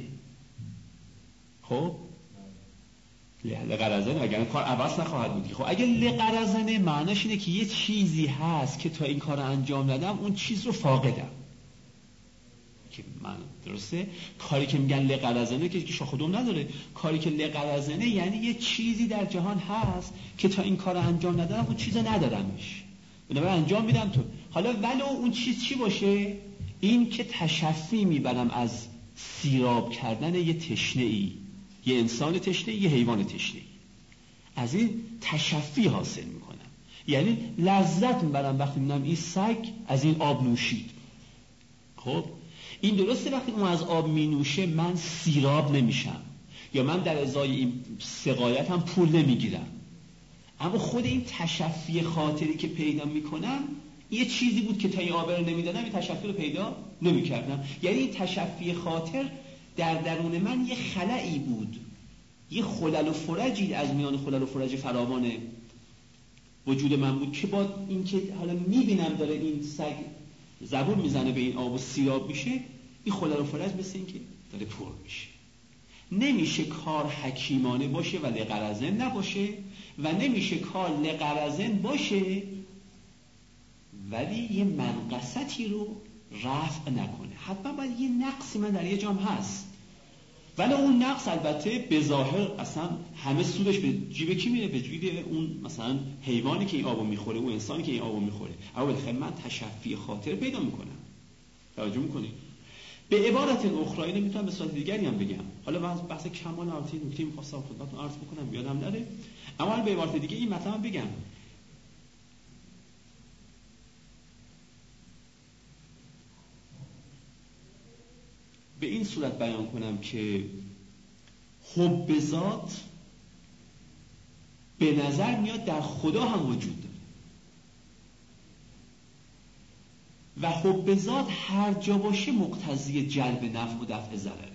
خب لغرضنه اگر کار عوض نخواهد بود. خب اگه لغرضنه معناش اینه که یه چیزی هست که تا این کار انجام ندم اون چیز رو فاقدم. که من درسته کاری که میگن لغرضنه که شاخ و دم نداره. کاری که لغرضنه یعنی یه چیزی در جهان هست که تا این کار انجام ندم اون چیز ندارمش، بنابراین انجام میدم تو. حالا ولو اون چیز چی باشه؟ این که تشفی میبرم از سیراب کردن یه تشنه‌ای، یه انسان تشنه، یه حیوان تشنه، از این تشفی حاصل میکنم. یعنی لذت میبرم وقتی میبینم این سگ از این آب نوشید. خب این درسته وقتی اون از آب می نوشه من سیراب نمیشم یا من در ازای این سقایت هم پول نمیگیرم، اما خود این تشفی خاطری که پیدا میکنم یه چیزی بود که تا این آب رو نمیدادم این تشفی رو پیدا نمیکردم. یعنی این تشفی خاطر در درون من یه خلایی بود، یه خلل و فرجی از میان خلل و فرج فراوان وجود من بود که با این که حالا میبینم داره این سگ زبون میزنه به این آب و سیراب میشه، این خلل و فرج مثل این که داره پر میشه. نمیشه کار حکیمانه باشه و لغرضن نباشه و نمیشه کار لغرضن باشه ولی یه منقصتی رو رفع نکنه. حتما باید یه نقصی من در یه جام هست، ولی اون نقص البته به ظاهر اصلا همه سودش به جیب کی میره؟ به جیب اون مثلا حیوانی که این آبو میخوره، اون انسانی که این آبو میخوره. اما بالاخره من تشفی خاطر پیدا میکنم. توجه میکنید؟ به عبارت اخرى اینو میتونم به صورت دیگری هم بگم. حالا من بحث کمال البته نکته می‌خواستم خدمتتون عرض بکنم یادم نره، اما به عبارت دیگه این مطلب بگم. به این صورت بیان کنم که حب ذات به نظر میاد در خدا هم وجود داره و حب ذات هر جا باشه مقتضی جلب نفع و دفع ضرره.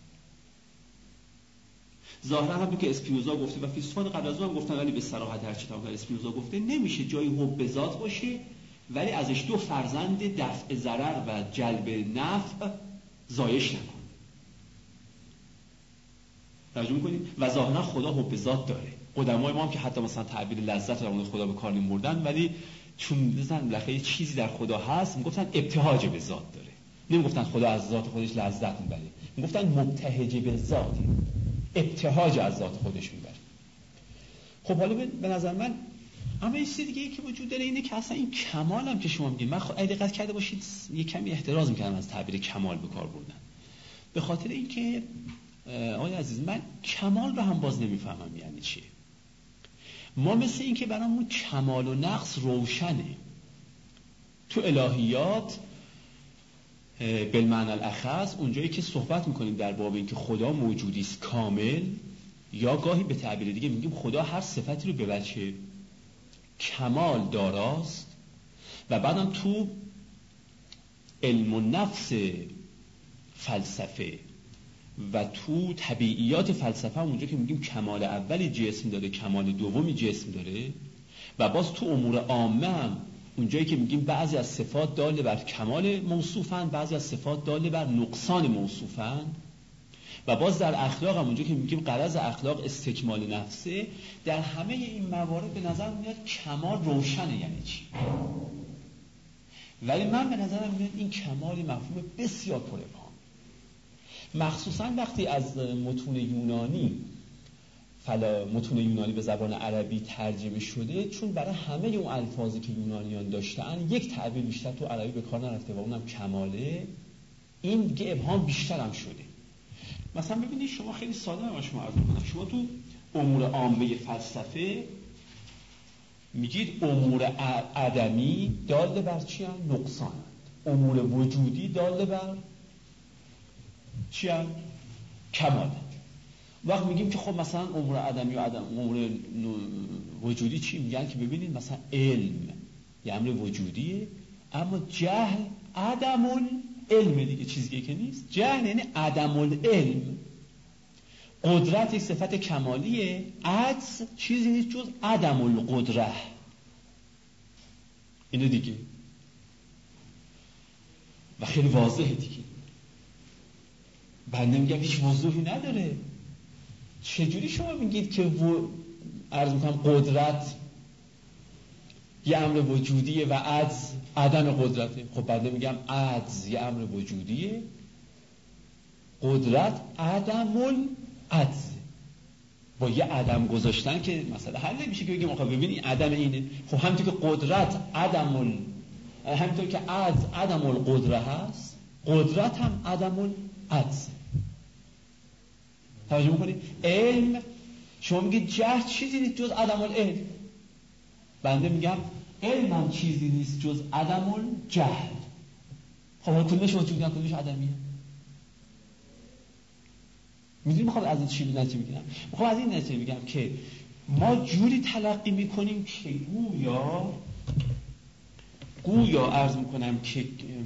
ظاهرا هم که اسپینوزا گفته و فیلسوفان قبل از اون هم گفتن، ولی به صراحت هر چی تا اسپینوزا گفته نمیشه جای حب ذات باشه ولی ازش دو فرزند دفع ضرر و جلب نفع زایش نکن. توجه می‌کنید؟ و ظاهرا خدا حب ذات داره. قدمای ما هم که حتی مثلا تعبیر لذت رو خدا به کار نمی‌بردن، ولی چون مثلا لخه یه چیزی در خدا هست میگفتن ابتهاج به ذات داره. نمیگفتن خدا از ذات خودش لذت میبره، میگفتن مبتهج به ذات، ابتهاج از ذات خودش میبره. خب حالا به نظر من اما یه چیز دیگه که وجود داره اینه که اصلا این کمال هم که شما میگید، من خب دقت کرده باشید یه کمی احتراز میکردم از تعبیر کمال به کار بردن، به خاطر اینکه آقای عزیز من کمال رو هم باز نمیفهمم یعنی چیه. ما مثل این که برامون کمال و نقص روشنه. تو الهیات بالمعنی الاخص اونجایی که صحبت میکنیم در باب این که خدا موجودی است کامل، یا گاهی به تعبیر دیگه میگیم خدا هر صفتی رو به وجه کمال داراست، و بعدم تو علم و نفس فلسفه و تو طبیعیات فلسفه هم اونجا که میگیم کمال اولی جسم داره، کمال دومی جسم داره، و باز تو امور عامه هم اونجایی که میگیم بعضی از صفات داله بر کمال موصوفن، بعضی از صفات داله بر نقصان موصوفن، و باز در اخلاق هم اونجا که میگیم غرض اخلاق استکمال نفسه. در همه این موارد به نظر میاد کمال روشنه یعنی چی، ولی من به نظرم میاد این کمال مفهوم بسیار پر ابهام، مخصوصا وقتی از متون یونانی فلا متون یونانی به زبان عربی ترجمه شده، چون برای همه اون الفاظی که یونانیان داشتن یک تعبیر بیشتر تو عربی به کار نرفته و اونم کماله، این دیگه ابهام بیشتر هم شده. مثلا ببینید شما خیلی ساده هم شما عرض می‌کنم، شما تو امور عامه فلسفه میگید امور عدمی داله بر چی هم؟ نقصان. امور وجودی داله بر چی هم؟ کمال. وقت میگیم که خب مثلا امور عدمی و عدم امور وجودی چی میگن که ببینید مثلا علم یه امر وجودیه، اما جهل عدم العلم دیگه، چیزی که نیست. جهل یعنی عدم العلم. قدرت یک صفت کمالیه، عجز چیزی نیست جز عدم القدره. اینو دیگه و خیلی واضحه دیگه. بنده میگم هیچ وضوحی نداره. چجوری شما میگید که و... عرض میکنم قدرت یه امر وجودیه و عجز عدم قدرته؟ خب بنده میگم عجز یه امر وجودیه، قدرت عدم العجز. با یه عدم گذاشتن که مثلا حل نمیشه که بگیم آخه ببینی عدم اینه. خب همینطور که قدرت عدم ال... همینطور که عجز عدم القدره هست، قدرت هم عدم العجز. توجه میکنید؟ علم، شما میگید جهل چیزی نیست جز عدم العلم، بنده میگم علم هم چیزی نیست جز عدم الجهل. خب حالا کدومش وجودی کدومش عدمیه؟ میدونی میخوام از این چی نتیجه بگیرم؟ میخوام از این نتیجه بگم که ما جوری تلقی میکنیم که گویا گویا عرض میکنم که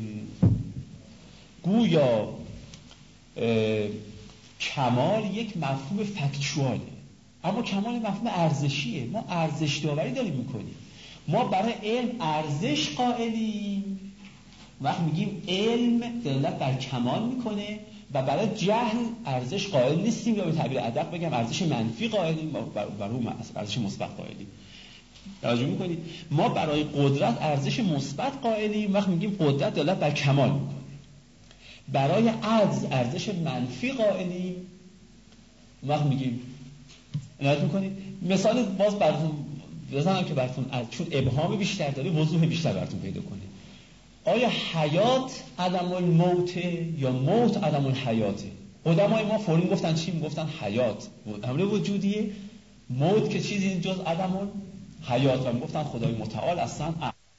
گویا کمال یک مفهوم فکتشواله، اما کمال مفهوم ارزشیه. ما ارزش داوری داریم میکنیم. ما برای علم ارزش قائلیم، وقت میگیم علم دلالت بر کمال میکنه، و برای جهل ارزش قائل نیستیم، یا به تعبیر ادق بگم ارزش منفی قائلیم، بر اون ارزش مثبت قائلیم. توجه میکنید؟ ما برای قدرت ارزش مثبت قائلیم، وقت میگیم قدرت دلالت بر کمال میکنه. برای عجز ارزش منفی قائلیم، وقت میگیم عنایت میکنید. مثال باز براتون بزنم که براتون چون ابهام بیشتر داره وضوح بیشتر براتون پیدا کنه. آیا حیات عدم الموت یا موت عدم الحیاته؟ قدمای ما فوری گفتن چی؟ میگفتن حیات امر وجودیه، موت که چیزی جز عدم الحیات، و میگفتن خدای متعال اصلا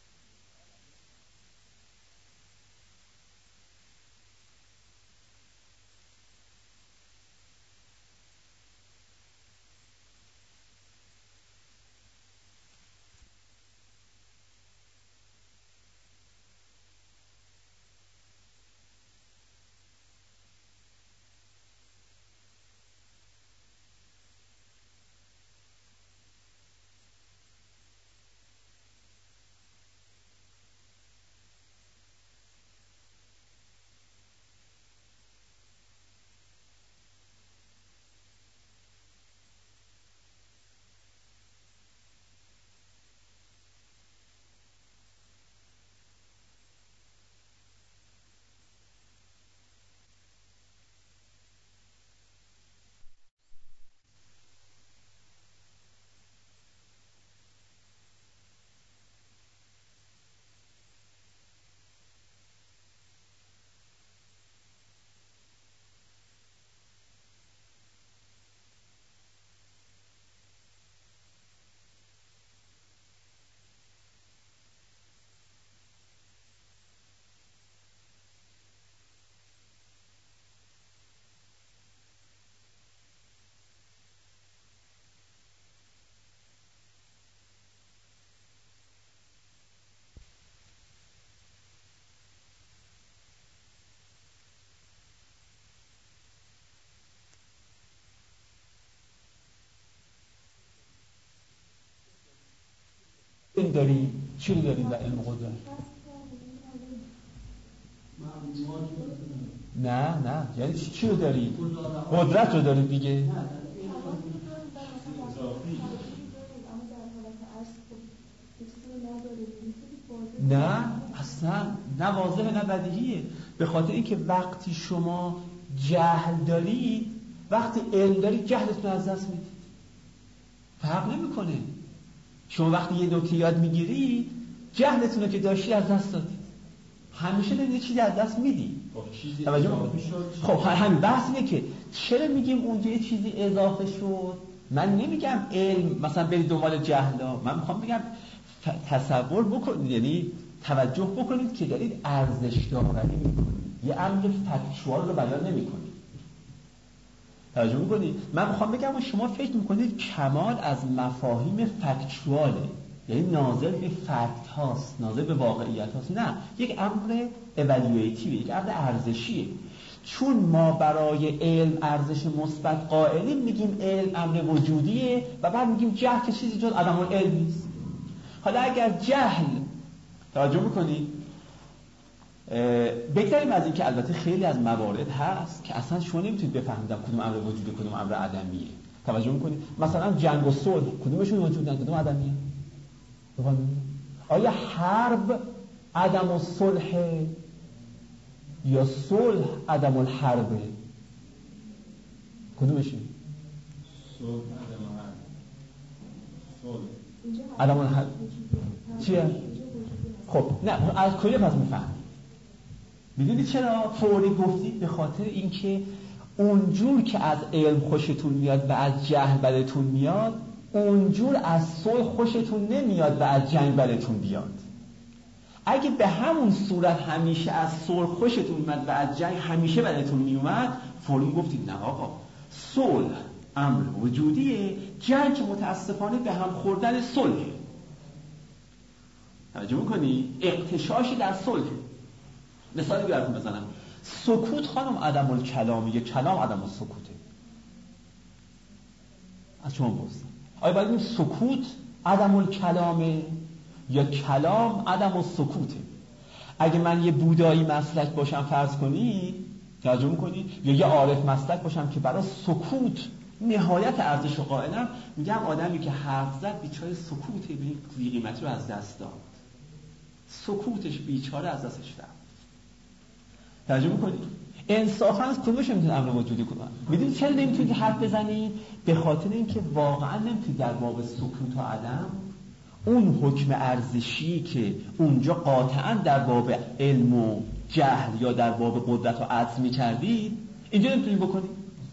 این داریم. چی رو داریم در علم قدرت؟ نه نه یعنی چی رو داریم؟ قدرت رو داریم دیگه. نه اصلا نه واضحه نه بدیهیه، به خاطر اینکه وقتی شما جهل دارید، وقتی علم دارید جهلتون از دست میدید، فرق نمیکنه. شما وقتی یه نکته یاد میگیرید جهلتون رو که داشتید از دست دادید، همیشه دارید یه چیزی از دست میدید. خب همین بحث اینه که چرا میگیم اونجا یه چیزی اضافه شد. من نمیگم علم مثلا برید دنبال جهلا، من میخوام بگم تصور بکنید، یعنی توجه بکنید که دارید ارزش داوری میکنید، یه امر فکتشوال رو بیان نمیکنید. توجه میکنید؟ من میخوام بگم شما فکر میکنید کمال از مفاهیم فکتشواله، یعنی ناظر به فکت هاست، ناظر به واقعیت هاست. نه، یک امر اوالیویتیوه، یک امر ارزشیه. چون ما برای علم ارزش مثبت قائلیم، میگیم علم امر وجودیه، و بعد میگیم جهل که چیزی جز عدم العلم نیست. حالا اگر جهل توجه میکنی؟ بگذاریم از این که البته خیلی از موارد هست که اصلا شما نمیتونید بفهمید کدوم امر وجوده کدوم امر عدمیه. توجه میکنید؟ مثلا جنگ و صلح کدومشون وجود نداره کدوم عدمیه؟ آیا حرب عدم الصلح یا صلح عدم الحرب؟ کدومشه؟ صلح عدم الحرب. صلح عدم الحرب چیه؟ خب نه از کجا پس میفهمید؟ میدونید چرا فوری گفتید؟ به خاطر اینکه اونجور که از علم خوشتون میاد و از جهل بدتون میاد، اونجور از صلح خوشتون نمیاد و از جنگ بدتون بیاد. اگه به همون صورت همیشه از صلح خوشتون میاد و از جنگ همیشه بدتون میومد، فوری گفتید نه آقا، صلح امر وجودیه، جنگ متاسفانه به هم خوردن صلحه. توجه میکنی؟ اغتشاشی در صلح. مثالی براتون بزنم. سکوت خانم عدم الکلامه یا کلام عدم السکوته؟ از شما بپرسم آیا باید این سکوت عدم الکلامه یا کلام عدم السکوته؟ اگه من یه بودایی مسلک باشم فرض کنید، توجه میکنید، یا یه عارف مسلک باشم که برای سکوت نهایت ارزش و قائلم، میگم آدمی که حرف زد بیچاره سکوته، به این قیمتی رو از دست داد، سکوتش بیچاره از دستش رفت. توجه میکنید؟ انصافا از کدومش نمیتونید امر وجودی کنید؟ میدونید چرا نمیتونید حرف بزنید؟ به خاطر اینکه واقعا نمیتونید در باب سکوت و عدم اون حکم ارزشی که اونجا قاطعا در باب علم و جهل یا در باب قدرت و عجز میکردید اینجا نمیتونید بکنید.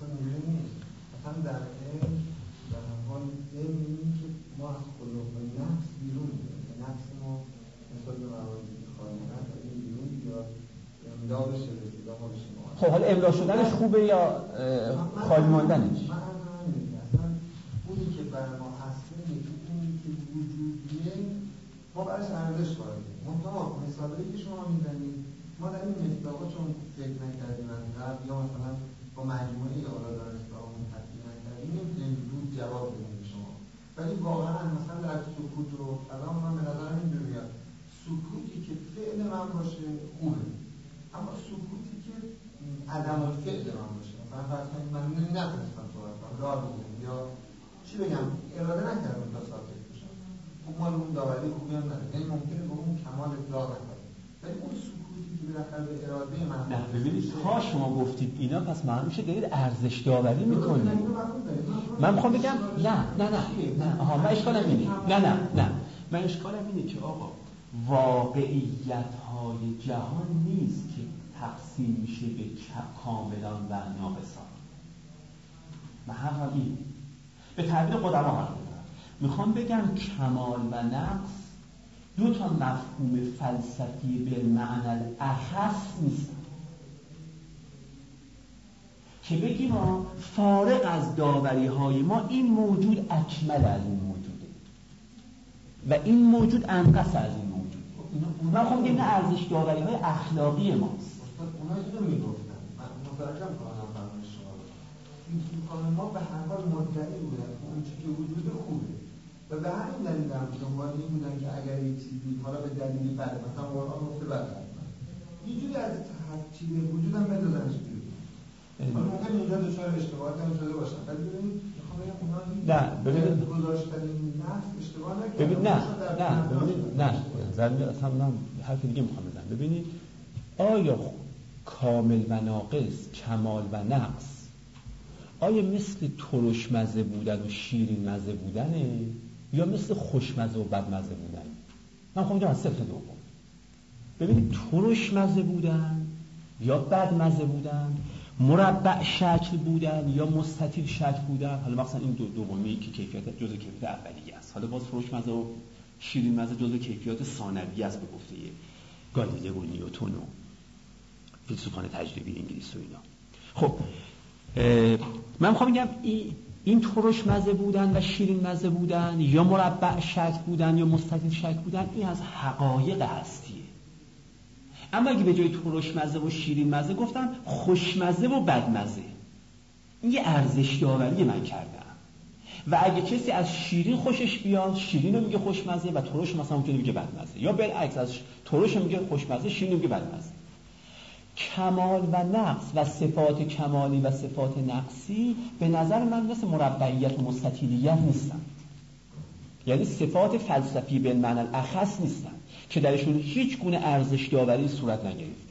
مثلا در علم در حال علم این که ما از خلق و نفس بیرون میدونیم، نفس ما مثلا به مواردی که خواهیمت از این بیرون بیاد املا بشه رسیده ما بشه ما. خب حالا املا شدنش خوبه یا خالی ماندنش؟ من هم همینه اصلا اونی که برای ما هسته اینه که اونی که وجودیه ما برایش ارزش قائلیم. منتها مثالی که شما میزنید ما در این مصداقا چون فکر نکردیم از قبل یا مثلا با مجموعه حالا دانشگاهمون تحقیق نکردیم نمیتونیم زود جواب بدیم به شما. ولی واقعا مثلا در سکوت رو الان من به نظرم اینجوری میاد سکوتی که فعل من باشه خوبه، اما سکوتی که عدم الفعل من باشه، مثلا فرض کنید من نتونستم صحبت کنم راه بودم یا چی بگم اراده نکردم تا ساکت بشم، خب مال اون داوری خوبی هم نداره، یعنی ممکنه به اون کمال اطلاق نکنه، ولی اون سکوتی که بالاخره به اراده من نه ببینید تا شما گفتید اینا پس معلوم میشه دارید ارزش داوری میکنید. من میخوام بگم نه نه نه نه آها من اشکالم اینه نه نه نه من اشکالم اینه که آقا واقعیت های جهان نیست که تقسیم میشه به کاملان و ناقصان. من حرفم اینه، به تعبیر قدما حرف میزنم، میخوام بگم کمال و نقص دو تا مفهوم فلسفی به معنی الاخص نیستن که بگیم ما فارغ از داوری های ما این موجود اکمل از این موجوده و این موجود انقص از این موجود. من میخوام بگم نه ارزش داوری های اخلاقی ماست. اونا اینو میگفتن، من مترجم کنم فرمان شما رو، این سوکان ما به هر حال مدعی بودن اون چی که وجود خوبه و به همین دلیل هم دنبال این بودن که اگر یک چیزی حالا به دلیلی بده مثلا قرآن گفته بده یه جوری از چیز وجود هم بندازنش بیرون. حالا ممکن اینجا دچار اشتباهات هم شده باشن، ولی ببینید میخوام بگم اونا نه ببینید گذاشتن این نفس اشتباه نکردن. ببین نه نه ببینید نه زمین اصلا من حرف دیگه میخوام بزنم. ببینید آیا کامل و ناقص، کمال و نقص آیا مثل ترش مزه بودن و شیرین مزه بودنه یا مثل خوشمزه و بدمزه بودن؟ من میخوام بگم از صفر دوم. ببینید ترش مزه بودن یا بدمزه بودن، مربع شکل بودن یا مستطیل شکل بودن، حالا مثلا این دو دومی که کیفیت جزء کیفیت اولیه است، حالا باز ترش مزه و شیرین مزه جزء کیفیات ثانویه است به گفته گالیله و نیوتن و فیلسوفان تجربی انگلیس و اینا. خب من میخوام بگم این این ترش مزه بودن و شیرین مزه بودن یا مربع شکل بودن یا مستطیل شکل بودن این از حقایق هستیه. اما اگه به جای ترش مزه و شیرین مزه گفتم خوشمزه و بدمزه، این یه ارزش داوری من کردم. و اگه کسی از شیرین خوشش بیاد شیرین رو میگه خوشمزه و ترش مثلا ممکنه میگه بدمزه، یا بالعکس از ترش میگه خوشمزه شیرین میگه بدمزه. کمال و نقص و صفات کمالی و صفات نقصی به نظر من مثل مربعیت و مستطیلیت نیستن، یعنی صفات فلسفی به معنی الاخص نیستن که درشون هیچ گونه ارزش داوری صورت نگرفته.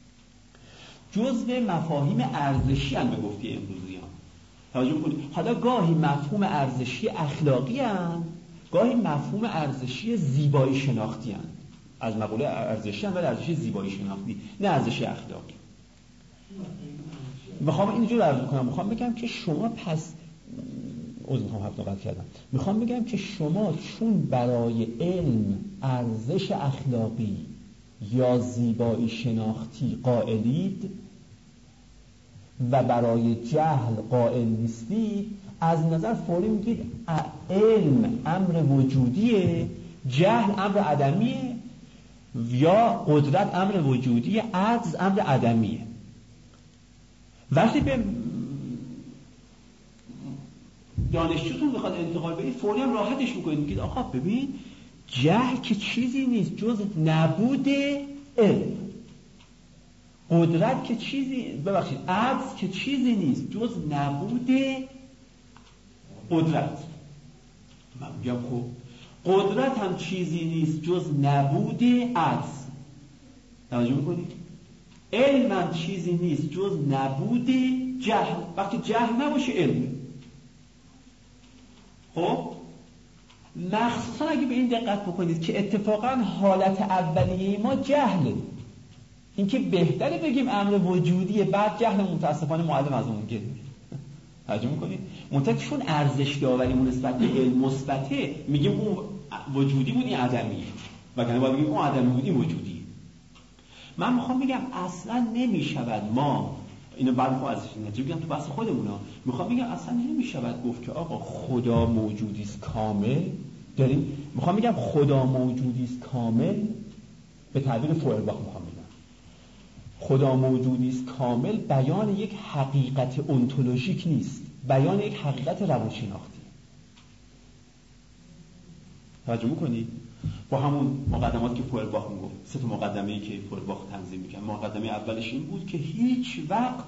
جزء مفاهیم ارزشی هم به گفته امروزیان توجه کنید. حالا گاهی مفهوم ارزشی اخلاقی هم، گاهی مفهوم ارزشی زیبایی شناختی هم. از مقوله ارزشی هم ولی ارزشی زیبایی شناختی، نه ارزشی اخلاقی. میخوام اینجور عرض کنم، میخوام بگم که شما پس عذر میخوام هفت نقط کردم، میخوام بگم که شما چون برای علم ارزش اخلاقی یا زیبایی شناختی قائلید و برای جهل قائل نیستید، از نظر فوری میگید علم امر وجودیه، جهل امر عدمیه، یا قدرت امر وجودیه، عجز امر عدمیه. وقتی به دانشجوتون بخواد انتقال بدید فوری هم راحتش میکنید، میگید آقا ببین جهل که چیزی نیست جز نبود علم، قدرت که چیزی ببخشید عجز که چیزی نیست جز نبود قدرت. من میگم خب قدرت هم چیزی نیست جز نبود عجز. توجه میکنید؟ علم هم چیزی نیست جز نبود جهل. وقتی جهل نباشه علم. خب مخصوصا اگه به این دقت بکنید که اتفاقا حالت اولیه ما جهله، اینکه بهتره بگیم امر وجودیه بعد جهل متاسفانه معلم از اون گیره. توجه میکنید؟ منتها چون ارزش داوریمون نسبت به علم مثبته میگیم اون وجودی بود این عدمیه، وگرنه باید بگیم اون عدمی بود این وجودیه. من میخوام بگم اصلا نمیشود ما اینو بعد میخوام ازش نتیجه بگم تو بحث خودمونا، میخوام بگم اصلا نمیشود گفت که آقا خدا موجودی است کامل داریم. میخوام بگم خدا موجودی است کامل به تعبیر فوئرباخ میخوام بگم خدا موجودی است کامل بیان یک حقیقت انتولوژیک نیست، بیان یک حقیقت روانشناختی. توجه میکنید؟ با همون مقدمات که فوئرباخ میگفت، سه تا مقدمه‌ای که فوئرباخ تنظیم می‌کرد. مقدمه اولش این بود که هیچ وقت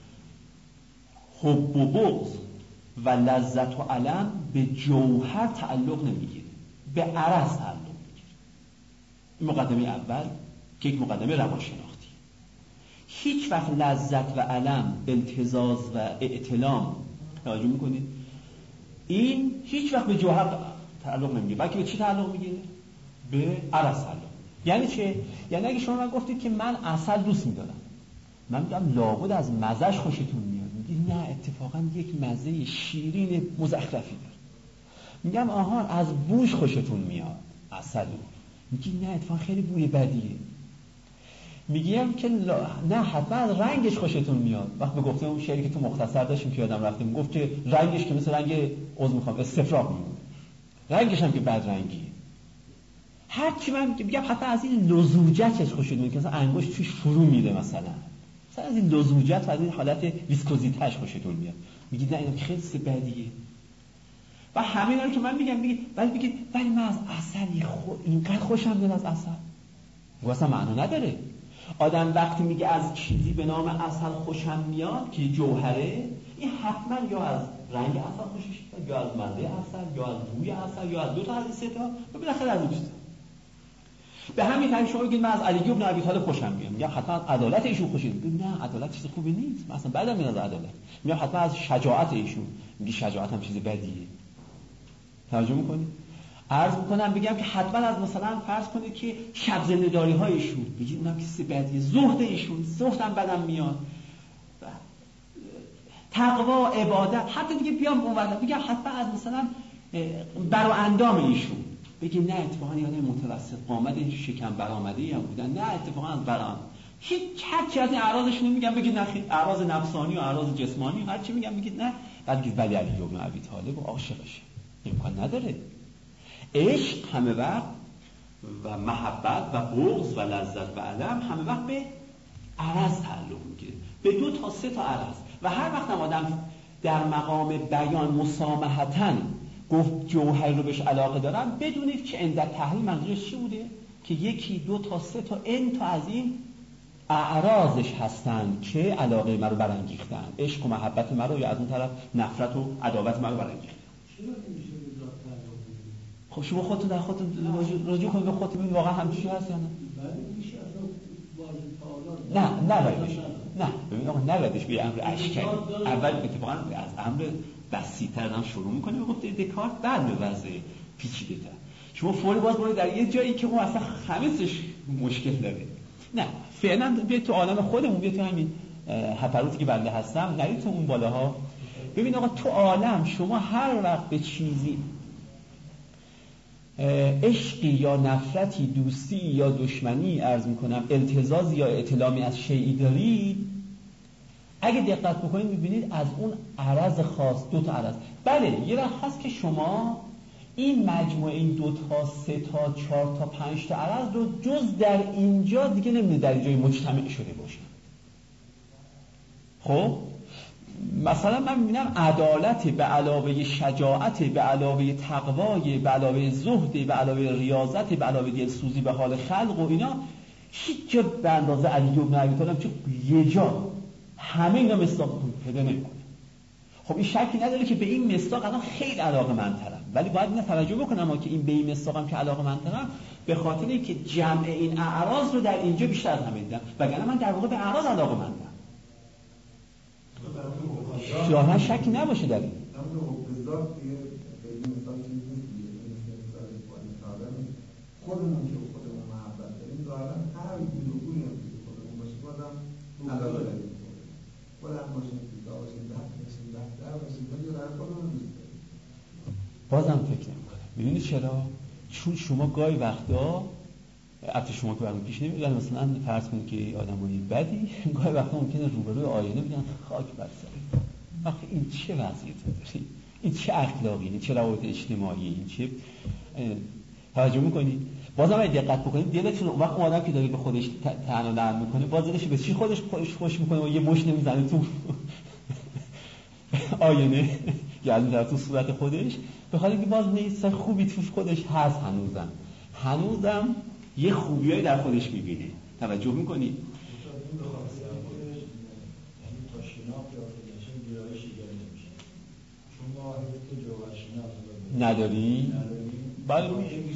حب و بغض و لذت و الم به جوهر تعلق نمیگیره، به عرض تعلق میگیره. این مقدمه اول که یک مقدمه روانشناختی. هیچ وقت لذت و الم، التزاز و اعتلام، توجه می‌کنید؟ این هیچ وقت به جوهر تعلق نمیگیره، بلکه به چی تعلق میگیره؟ به عرض تعلق. یعنی چه؟ یعنی اگه شما من گفتید که من عسل دوست می‌دارم، من میگم لابد از مزهش خوشتون میاد، میگید نه اتفاقا یک مزه شیرین مزخرفی داره. میگم آها از بوش خوشتون میاد عسل، میگید نه اتفاقا خیلی بوی بدیه. میگم که لا... نه حتما از رنگش خوشتون میاد. وقتی گفتم اون شعری که تو مختصر داشتیم که یادم رفتم گفت که رنگش که مثل رنگ عضو میخوام استفراغ میمونه، رنگش هم که بد رنگیه. هر چی من میگم حتی از این لزوجتش خوشتون میاد که مثلا انگشت توش فرو میره، مثلا مثلا از این لزوجت و از این حالت ویسکوزیتش خوشتون میاد، میگید نه اینا خیلی بدیه. و همین رو که من میگم میگید ولی بگید ولی من از عسل خو... اینقدر خوشم میاد از عسل، واسه معنا نداره. آدم وقتی میگه از چیزی به نام عسل خوشم میاد که جوهره، این حتما یا از رنگ عسل خوشش میاد، یا از مزه عسل، یا از بوی عسل، یا از دو تا از سه تا، و بالاخره از اون چیزا. به همین طریق شما بگید من از علی بن ابی طالب خوشم میاد، میگم حتما عدالت ایشون خوشم میاد. نه عدالت چیز خوبی نیست، مثلا بعدم میاد از عدالت. میگم حتما از شجاعت ایشون، میگی شجاعت هم چیز بدیه. توجه میکنید؟ عرض میکنم بگم که حتما از مثلا فرض کنید که شب زنده‌داری های ایشون، بگید اونم چیز بدیه. زهد ایشون، زهد هم بدم میاد. تقوا، عبادت، حتی دیگه بیام اونور بگم حتما از مثلا برا اندام ایشون، بگید نه اتفاقا یاد متوسط قامت شکم برآمده‌ای هم بودن، نه اتفاقا از برام هیچ هر چی از این اعراضشون میگم بگید نه اعراض نفسانی و اعراض جسمانی هر چی میگم بگید نه، بلکه ولی علی بن ابی طالب و عاشقشه. امکان نداره. عشق همه وقت و محبت و بغض و لذت و الم همه وقت به عرض تعلق میگیره، به دو تا سه تا عرض. و هر وقت هم آدم در مقام بیان مسامحتاً گفت جوهر رو بهش علاقه دارم، بدونید که عند تحلیل منظورش چی بوده؟ که یکی دو تا سه تا ان تا از این اعراضش هستند که علاقه من رو برانگیختن، عشق و محبت من رو، یا از اون طرف نفرت و عداوت من رو برانگیختن. خب شما خودتون در خودتون رجوع کنید به خودتون ببینید واقعا همچین هست یا نه؟ نه نبایدش نه ببین آقا نبایدش به امر اشکری. اول اتفاقا از امر بسیط‌تر هم شروع می‌کنه به گفته دکارت، بعد به وضع پیچیده‌تر. شما فوری باز برید در یه جایی که اون اصلا خمیسش مشکل داره. نه فعلا بیاید تو عالم خودمون، بیاید تو همین هپروتی که بنده هستم، نرید تو اون بالاها. ببین آقا تو عالم شما هر وقت به چیزی عشقی یا نفرتی، دوستی یا دشمنی، عرض میکنم التزازی یا اطلامی از شیئی دارید، اگه دقت بکنید میبینید از اون عرض خاص دو تا عرض. بله یه وقت هست که شما این مجموعه این دو تا سه تا چهار تا پنج تا عرض رو جز در اینجا دیگه نمیدونید در اینجای مجتمع شده باشه. خب مثلا من میبینم عدالت به علاوه شجاعت، به علاوه تقوای، به علاوه زهد، به علاوه ریاضت، به علاوه دلسوزی به حال خلق و اینا، هیچ جا به اندازه علی بن ابی طالب چه یه جا همه اینا مصداق پیدا نمیکنه. خب این شکی نداره که به این مصداق الان خیلی علاقه‌مندترم، ولی باید اینا توجه بکنم که این به این مصداقم که علاقه‌مندترم به خاطر اینکه جمع این اعراض رو در اینجا بیشتر از همه دیدم، وگرنه من در واقع به اعراض علاقه‌مندم. شاید شکی نباشه در این. خودمون که خودمون محبت داریم ظاهرا هر گروهی هم که خودمون باشه بازم علاقه داریم. خودم باشیم دیگه باشیم ده باشیم ده باشیم ولی در خودمون دوست داریم. بازم فکر نمی‌کنم. می‌دونید چرا؟ چون شما گاهی وقتا البته شما که برام پیش نمیاد، مثلا فرض کنید که آدمای بدی گاهی وقتا ممکنه روبروی آینه بگن خاک بر سرت. آخه این چه وضعیتی داره؟ این چه اخلاقی؟ این چه روابط اجتماعی؟ این چه توجه می‌کنید؟ بازم اگه دقت بکنید دلتون اون وقت اون آدم که داره به خودش طعن و لعن میکنه، باز دلش به چی خودش خوش خوش میکنه و یه مش نمیزنه تو آینه یا در تو صورت خودش، به خاطر اینکه باز نیست خوبی توش خودش هست، هنوزم هنوزم یه خوبیایی در خودش میبینه. توجه میکنید؟ نداری؟ بله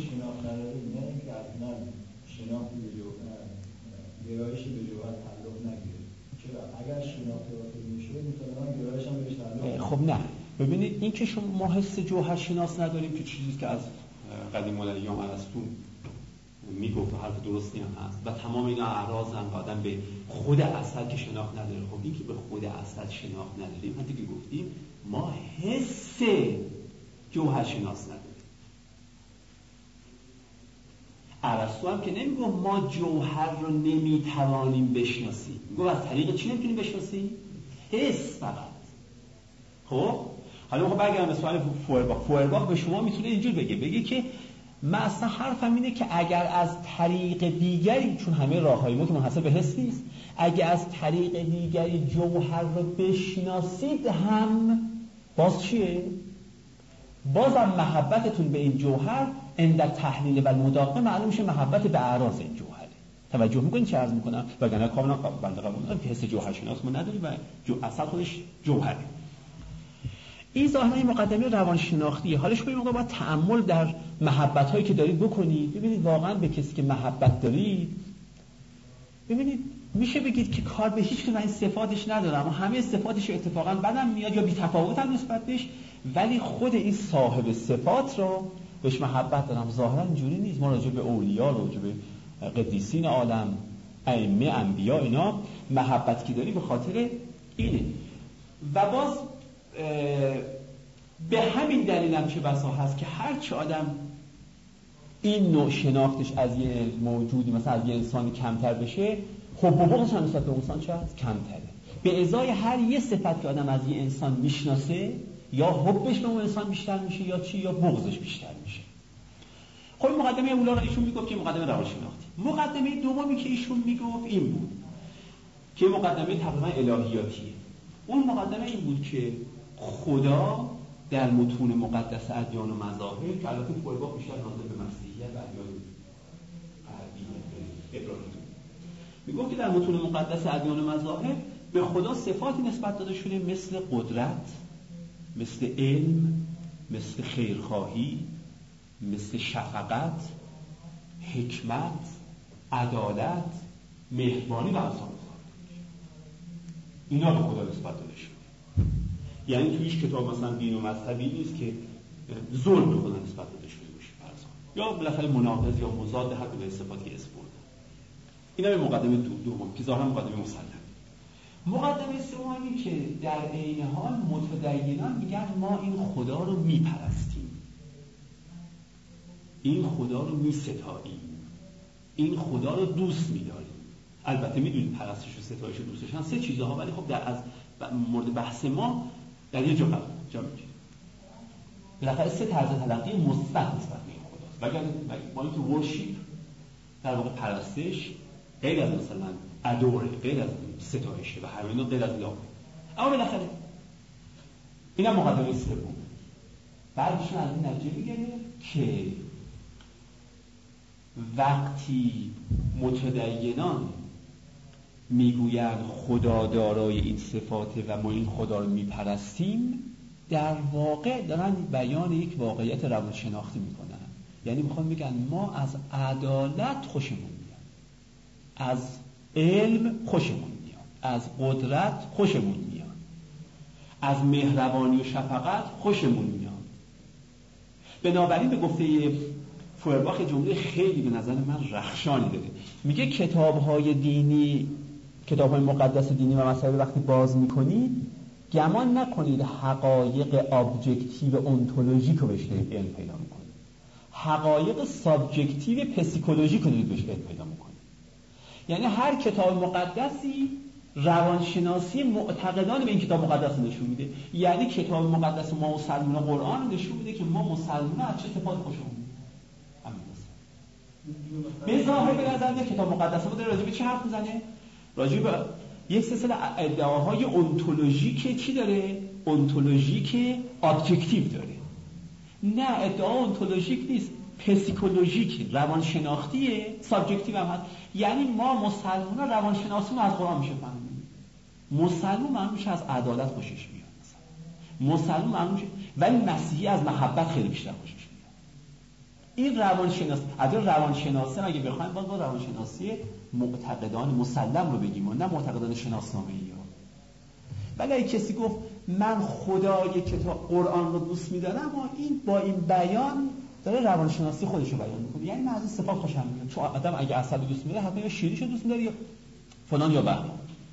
شناختی به جوهر گرایشی به جوهر تعلق نگیره. چرا؟ اگر شناخته واسه میشه مثلا گرایش هم بهش تعلق. خب نه ببینید این که شما ما حس جوهر شناس نداریم که چیزی که از قدیم الایام ارسطو میگفت حرف درستی هم هست و تمام اینا اعراض هم آدم به خود اصل که شناخت نداره. خب این که به خود اصل شناخت نداریم من دیگه گفتیم ما حس جوهر شناس نداریم. ارسطو هم که نمیگه ما جوهر رو نمیتوانیم بشناسیم، میگه از طریق چی نمیتونیم بشناسیم؟ حس فقط. خب حالا خب برگردم به سوال فوئرباخ. فوئرباخ به شما میتونه اینجور بگه بگه که من اصلا حرفم اینه که اگر از طریق دیگری، چون همه راههای ما که منحصر به حس نیست، اگر از طریق دیگری جوهر رو بشناسید هم باز چیه؟ بازم محبتتون به این جوهر عند تحلیل و المداقه معلوم میشه محبت به اعراض این جوهره. توجه میکنید چه عرض میکنم؟ وگرنه کاملا بنده قبول دارم که حس جوهر شناس ما نداریم و جو اصل خودش جوهره. این ظاهرا این مقدمه روانشناختیه. حالا شما موقع باید تأمل در محبت هایی که دارید بکنید، ببینید واقعا به کسی که محبت دارید، ببینید میشه بگید که کار به هیچ کدوم این صفاتش ندارم و همه صفاتش اتفاقا بدم میاد یا بی تفاوت هم نسبت بهش، ولی خود این صاحب صفات رو بهش محبت دارم. ظاهرا اینجوری نیست. ما راجع به اولیا، راجع به قدیسین عالم، ائمه، انبیا، اینا محبت که داری به خاطر اینه. و باز به همین دلیل هم چه بسا هست که هر چه آدم این نوع شناختش از یه موجودی مثلا از یه انسانی کمتر بشه، حب و بغضش هم نسبت به انسان چه هست؟ کمتره. به ازای هر یه صفت که آدم از یه انسان میشناسه، یا حبش به اون انسان بیشتر میشه یا چی، یا بغضش بیشتر میشه. خب مقدمه اولا رو ایشون میگفت که مقدمه روانشناختی. مقدمه دومی که ایشون میگفت این بود که مقدمه تقریبا الهیاتیه. اون مقدمه این بود که خدا در متون مقدس ادیان و مذاهب که البته فورباخ بیشتر ناظر به مسیحیت و ادیان ابراهیم میگه که در متون مقدس ادیان و مذاهب به خدا صفاتی نسبت داده شده مثل قدرت، مثل علم، مثل خیرخواهی، مثل شفقت، حکمت، عدالت، مهربانی و امثال اینا به خدا نسبت داده شده. یعنی تو هیچ کتاب مثلا دین و مذهبی نیست که ظلم به خدا نسبت داده شده باشه فرض کن، یا بالاخره مناقض یا مضاد حق به صفاتی اسم برده. اینا به مقدمه دو دوم که ظاهرا مقدمه مسلم. مقدمه سومی که در عین حال متدینان میگن ما این خدا رو میپرستیم، این خدا رو میستاییم، این خدا رو دوست میداریم. البته میدونید پرستش و ستایش و دوستش هم سه چیزها، ولی خب در از مورد بحث ما در یه جا قرار جا میگیره. بالاخره سه طرز تلقی مثبت نسبت به این خداست. وگرنه ما اینکه ورشیپ در واقع پرستش غیر از مثلا ادوره، غیر از ستایشه و هر اینا غیر از لا. اما بالاخره اینا مقدمه سوم. بعدشون از این نتیجه میگیره که وقتی متدینان میگویند خدا دارای این صفاته و ما این خدا رو میپرستیم، در واقع دارن بیان یک واقعیت روانشناختی میکنن. یعنی میخوان میگن ما از عدالت خوشمون میاد، از علم خوشمون میاد، از قدرت خوشمون میاد، از مهربانی و شفقت خوشمون میاد. بنابراین به گفته فورباخ جمله خیلی به نظر من رخشانی داره. میگه کتاب‌های دینی، کتاب‌های مقدس دینی و مذهبی وقتی باز می‌کنید گمان نکنید حقایق ابجکتیو انتولوژیک رو بهش دارید علم پیدا می‌کنید. حقایق سابجکتیو پسیکولوژیک رو دارید بهش علم پیدا می‌کنید. یعنی هر کتاب مقدسی روانشناسی معتقدان به این کتاب مقدس نشون میده. یعنی کتاب مقدس ما مسلمانان قرآن نشون میده که ما مسلمانان از چه صفات خوشمون به ظاهر به نظر میاد کتاب مقدس ما داره راجع به چه حرف میزنه؟ راجع به یک سلسله ادعاهای انتولوژیک چی داره؟ انتولوژیک ابجکتیو داره. نه، ادعا انتولوژیک نیست، پسیکولوژیک، روانشناختیه، سابجکتیو هم هست. یعنی ما مسلمانان روانشناسیمون از قرآن میشه فهمید. مسلمان معلوم میشه از عدالت خوشش میاد مثلا. مسلمان معلوم میشه، ولی مسیحی از محبت خیلی بیشتر خوشش میاد. این روانشناسی، از روانشناسی اگه بخوایم باز با روانشناسی معتقدان مسلم رو بگیم و نه معتقدان شناسنامه‌ای ها. ولی اگه کسی گفت من خدای کتاب قرآن رو دوست می‌دارم، اما این با این بیان داره روانشناسی خودش رو بیان می‌کنه. یعنی من از این صفات خوشم میاد. چون آدم اگه عسل دوست می‌داره حتما یا شیریشو دوست می‌داره یا فلان یا بهمان.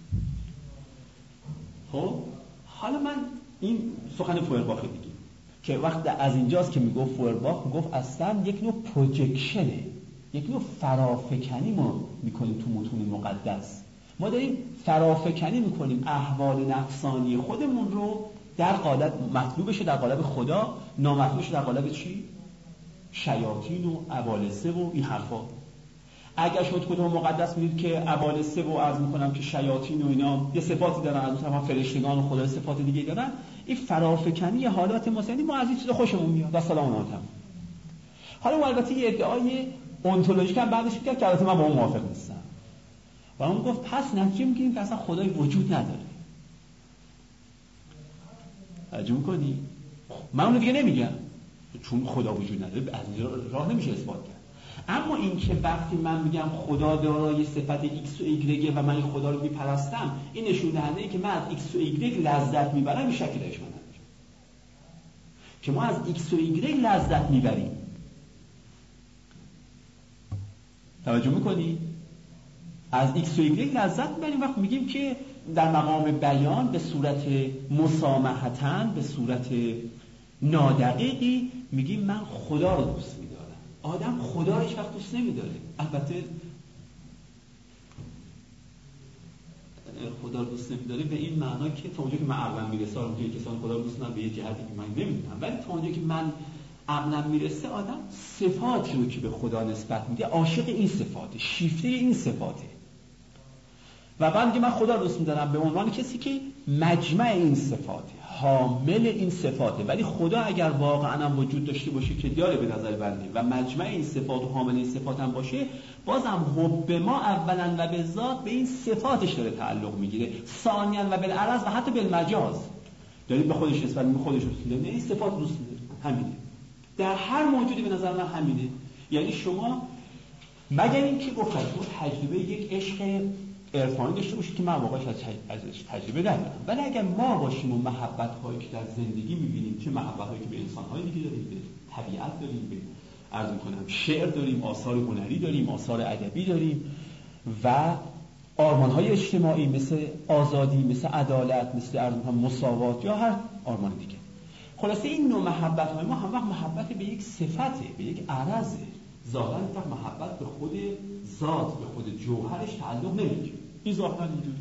خب حالا من این سخن فورباخ دیگه که وقت از اینجاست که میگفت فورباخ میگفت اصلا یک نوع پروجکشنه، یک نوع فرافکنی ما میکنیم تو متون مقدس. ما داریم فرافکنی میکنیم احوال نفسانی خودمون رو در قالب مطلوبش در قالب خدا، نامطلوبش در قالب چی؟ شیاطین و ابالسه و این حرفا. اگر شما تو کتاب مقدس میدید که ابالسه و عرض میکنم که شیاطین و اینا یه صفاتی دارن، از اون طرف فرشتگان و خدا صفات دیگه دارن، این فرافکنی حالات مسلمی ما از این چیزا خوشمون میاد. سلام علیکم. حالا البته یه ادعای انتولوژیک هم بعدش میگه که البته من با اون موافق نیستم. و اون گفت پس نتیجه میگیریم که اصلا خدای وجود نداره. توجه کنی؟ من اون دیگه نمیگم چون خدا وجود نداره، از این راه نمیشه اثبات کرد. اما این که وقتی من میگم خدا دارای صفت ایکس و ایگرگ و من این خدا رو میپرستم، این نشون دهنده ای که من از ایکس و ایگرگ لذت میبرم، این شکلی درش من نداره. که ما از ایکس و ایگرگ لذت میبریم. توجه میکنی؟ از ایکس و ایگرگ لذت میبریم وقت میگیم که در مقام بیان به صورت مسامحتن، به صورت نادقیقی میگیم من خدا رو دوست میدارم. آدم خدا رو هیچ وقت دوست نمیداره. البته خدا رو دوست نمیداره به این معنا که تا اونجا که من عقلم میرسه، اونجا که کسان خدا رو دوست ندارن به یه جهتی که من نمیدونم، ولی تا اونجا که من عقلم میرسه آدم صفاتی رو که به خدا نسبت میده عاشق این صفاته، شیفته این صفاته. و بعد میگه من خدا رو دوست میدارم به عنوان کسی که مجمع این صفاته، حامل این صفاته، ولی خدا اگر واقعا هم وجود داشته باشه که داره به نظر بنده و مجمع این صفات و حامل این صفات هم باشه، بازم حب ما اولا و به ذات به این صفاتش داره تعلق میگیره، ثانیا و بالعرض و حتی بالمجاز داره به خودش نسبت میده، خودش دوست داره، این صفات دوست داره، همینه. در هر موجودی به نظر من همینه. یعنی شما مگر اینکه گفتم شما تجربه یک عشق عرفانی داشته باشید که من واقعا ازش تجربه ندارم، ولی اگر ما باشیم و محبت‌هایی که در زندگی می‌بینیم، چه محبت‌هایی که به انسان‌های دیگه داریم، به طبیعت داریم، به عرض می‌کنم شعر داریم، آثار هنری داریم، آثار ادبی داریم و آرمان‌های اجتماعی مثل آزادی، مثل عدالت، مثل عرض می‌کنم مساوات یا هر آرمان دیگه. خلاصه این نوع محبت‌های ما هم وقت محبت به یک صفته، به یک عرضه. ظاهراً وقت محبت به خود ذات، به خود جوهرش تعلق نمی‌گیره. این ظاهراً اینجوری.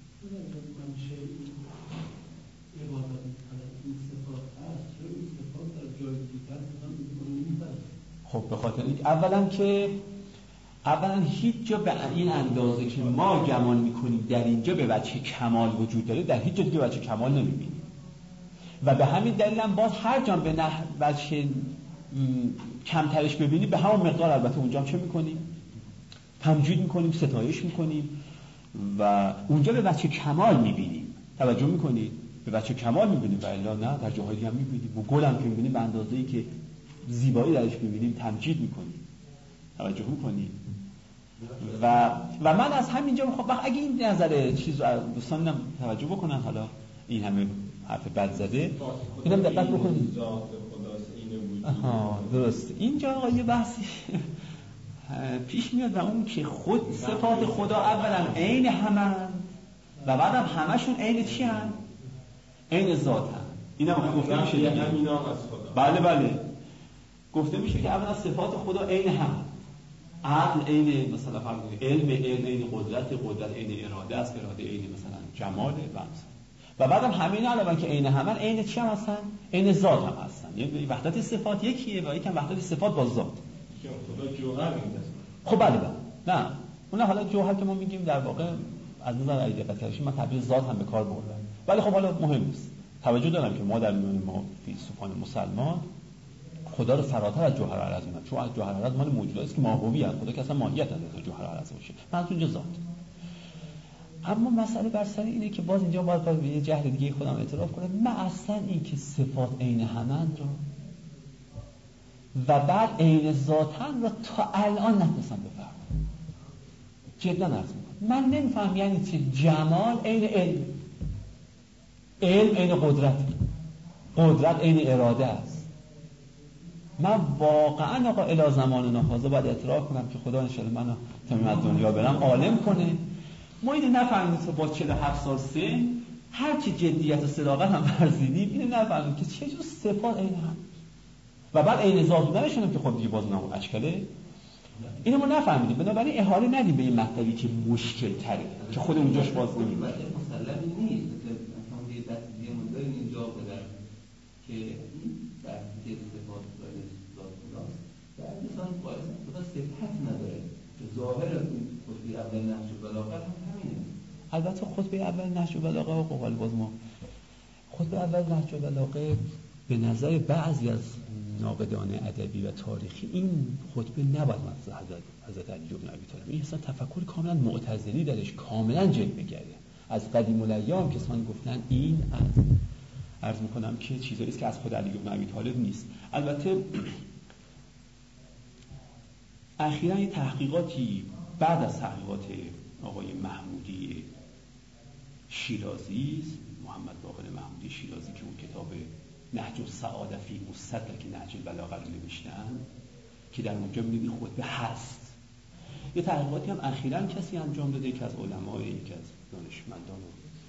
خب به خاطر این اولا که اولا هیچ جا به این اندازه که ما گمان می‌کنیم در اینجا به وجه کمال وجود داره، در هیچ جا دیگه وجه کمال نمی‌بینیم. و به همین دلیل هم باز هر جا به نه وجه کمترش ببینیم به همون مقدار البته اونجا هم چه می‌کنیم؟ تمجید می‌کنیم، ستایش می‌کنیم و اونجا به وجه کمال می‌بینیم. توجه می‌کنید؟ به وجه کمال می‌بینیم و الا نه در جاهای دیگه هم می‌بینیم. و گل هم که می‌بینیم به اندازه‌ای که زیبایی درش می‌بینیم تمجید می‌کنیم. توجه می‌کنید؟ و و من از همینجا می‌خوام وقت اگه این نظر چیز رو دوستانم توجه بکنن، حالا این همه حرف بد زده اینم دقت بکنید. آها درست. اینجا آقا یه بحثی پیش میاد و اون که خود صفات خدا اولا عین همند و بعدم همشون عین چی هستند؟ عین ذات هستند. اینم گفته میشه یعنی همینا از خدا. بله بله. گفته میشه که اولا صفات خدا عین هم. عقل عین مثلا فرض کنید علم عین قدرت، قدرت عین اراده است، اراده عین مثلا جمال و و بعدم همین علاوه که عین همن عین چی هم هستن؟ عین ذات هم هستن. یعنی وحدت صفات یکیه و یکم وحدت صفات با ذات. که خدا جوهر میده. خب بله بله. نه. اون حالا جوهر که ما میگیم در واقع از نظر عقیده دقت من تعبیر ذات هم به کار بردم. ولی خب حالا مهم نیست. توجه دارم که ما در میون ما فیلسوفان مسلمان خدا رو فراتر از جوهر عرض می‌دونن. چون از جوهر عرض مال موجوداتی است که ماهوی است. خدا که اصلا ماهیت نداره جوهر عرض باشه. منظور ذات. اما مسئله بر سر اینه که باز اینجا باید باید به یه جهل دیگه خودم اعتراف کنم. من اصلا این که صفات عین همند رو و بعد عین ذاتن رو تا الان نتونستم بفهمم. جدا عرض میکنم من نمیفهم یعنی چه جمال عین علم، علم عین قدرت، قدرت عین اراده است. من واقعا آقا الی زمان نهازه باید اعتراف کنم که خدا انشاءالله منو تمام از دنیا برم عالم کنه. ما اینو نفهمیم که با چهل و هفت سال سن هر چی جدیت و صداقت هم ورزیدیم اینو نفهمیم که چه جور صفات عین هم و بعد عین ذات بودنشون هم که خب دیگه باز نمون اشکاله اینو ما نفهمیدیم. بنابراین احاله ندیم به این مطلبی که مشکل تره که خود اونجاش باز نمی‌بینیم. مسلمی نیست. مثلا یه دست دیگه ما داریم اینجا بدن که در دیگه صفات خدای ذات خداست. در مثلا باید خدا صفت نداره. ظاهر خطبه اول نهج البلاغه هم همینه. البته خطبه اول نهج البلاغه و قوال باز ما خطبه اول نهج البلاغه به نظر بعضی از ناقدان ادبی و تاریخی این خطبه نباید مثل حضرت حضرت علی بن ابی طالب. این اصلا تفکر کاملا معتزلی درش کاملا جلوه کرده. از قدیم الایام کسان گفتن این از عرض میکنم که چیزایی است که از خود علی بن ابی طالب نیست. البته اخیراً یه تحقیقاتی بعد از تحقیقات آقای محمودی شیرازی، محمد باقر محمودی شیرازی که اون کتاب نهج السعاده فی مستدرک نهج البلاغه رو نوشتن که در اونجا می‌بینید خطبه هست. یه تحقیقاتی هم اخیراً کسی انجام داده که از علمای یک از دانشمندان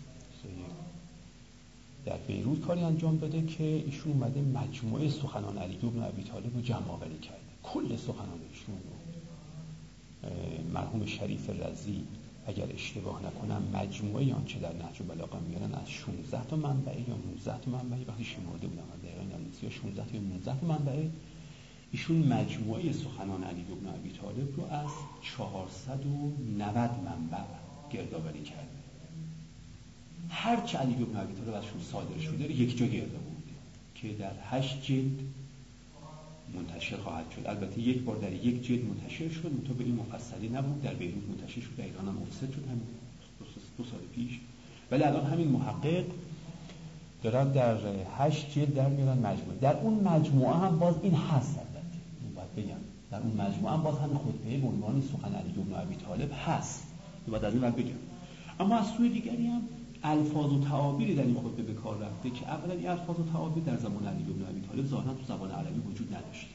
در بیروت کاری انجام داده که ایشون اومده مجموعه سخنان علی بن ابی طالب رو جمع آوری کرده. کل سخنان ایشون رو مرحوم شریف رضی اگر اشتباه نکنم مجموعه آنچه در نهج البلاغه میارن از شانزده تا منبع یا نوزده تا منبع وقتی شمرده بودم در دقیقاً یا شانزده تا یا نوزده تا منبع ایشون مجموعه سخنان علی بن ابی طالب رو از چهارصد و نود منبع گردآوری کرده. هر چه علی بن ابی طالب ازشون صادر شده یک جا گرده بود که در هشت جلد منتشر خواهد شد. البته یک بار در یک جلد منتشر شد، منتها به این مفصلی نبود. در بیروت منتشر شد، در ایران هم افسد شد همین دو سال پیش. ولی الان همین محقق دارن در هشت جلد در میارن مجموعه. در اون مجموعه هم باز این هست، البته این باید بگم در اون مجموعه هم باز همین خطبه به عنوان سخن علی بن ابی طالب هست، باید از این باید بگم. اما از سوی دیگری هم الفاظ و تعابیری در این خطبه به کار رفته که اولا این الفاظ و تعابیر در زمان علی بن ابی طالب ظاهرا تو زبان عربی وجود نداشته.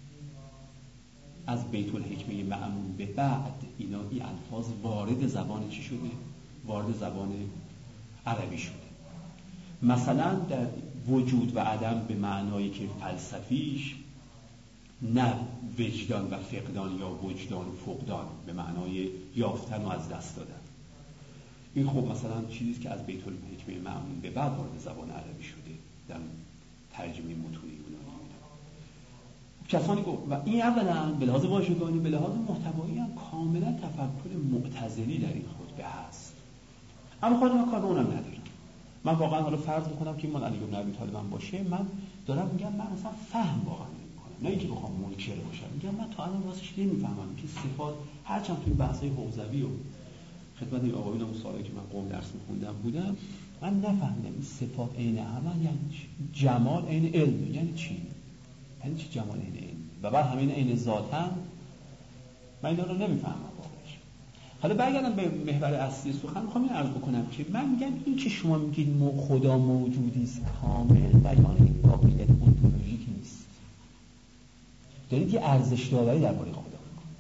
از بیت الحکمه مأمون به بعد اینا این الفاظ وارد زبان چی شده؟ وارد زبان عربی شده. مثلا در وجود و عدم به معنایی که فلسفیش، نه وجدان و فقدان یا وجدان و فقدان به معنای یافتن و از دست دادن. این خب مثلا چیزی که از بیت الحکمه مأمون به بعد وارد زبان عربی شده در ترجمه متون یونانی. کسانی گفت و این اولا به لحاظ واژگانی، به لحاظ محتوایی هم کاملا تفکر معتزلی در این خطبه هست. اما خود من کار به اونم ندارم. من واقعا حالا فرض میکنم که من علی بن ابی طالب هم باشه، من دارم میگم من اصلا فهم واقعا نمیکنم، نه اینکه بخوام منکر باشم. میگم من تا الان راستش نمیفهمم که صفات هرچند توی بحث‌های حوزوی و خدمت این آقایون اون سالایی که من قوم درس میخوندم بودم، من نفهمیدم این صفات عین همه یعنی چی؟ جمال عین علم یعنی چی؟ یعنی چی جمال عین علم؟ و بعد همین عین ذاتن، من اینا رو نمیفهمم واقعا. حالا برگردم به محور اصلی سخن، میخوام این عرض بکنم که من میگم این که شما میگید خدا موجودی است کامل، بیان این واقعیت اونتولوژیک نیست. دارید یه ارزش داوری درباره خدا میکنید.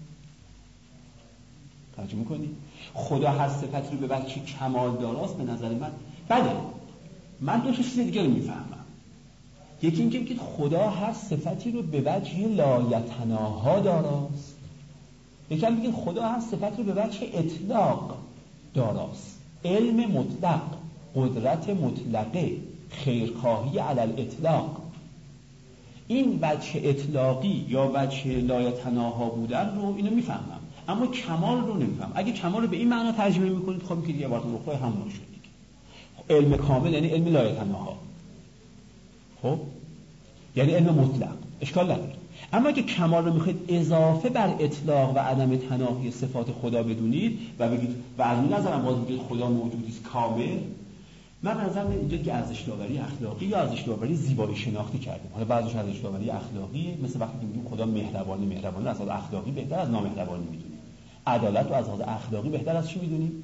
توجه میکنید؟ خدا هر صفتی رو به وجه کمال داراست به نظر من بله. من دو چیز دیگه رو میفهمم. یکی اینکه میگید خدا هر صفتی رو به وجه لایتناها داراست. یکی هم میگید خدا هر صفتی رو به وجه اطلاق داراست. علم مطلق، قدرت مطلقه، خیرخواهی علی الاطلاق. این وجه اطلاقی یا وجه لایتناها بودن رو اینو میفهمم، اما کمال رو نمیفهم. اگه کمال رو به این معنا ترجمه میکنید خب میگید یه عبارت اخرى همون شد دیگه. علم کامل یعنی علم لایتناها، خب یعنی علم مطلق، اشکال نداره. اما اگه کمال رو میخواید اضافه بر اطلاق و عدم تناهی صفات خدا بدونید و بگید و از این نظرم باز میگید خدا موجودی است کامل، من به نظر میاد اینجا که ارزش داوری اخلاقی یا ارزش داوری زیبایی شناختی کردیم. حالا بعضیش ارزش داوری اخلاقی، مثل وقتی که میگیم خدا مهربانی، مهربانی از لحاظ اخلاقی بهتر از نامهربانی میدونیم. عدالت رو از لحاظ اخلاقی بهتر از چی میدونیم؟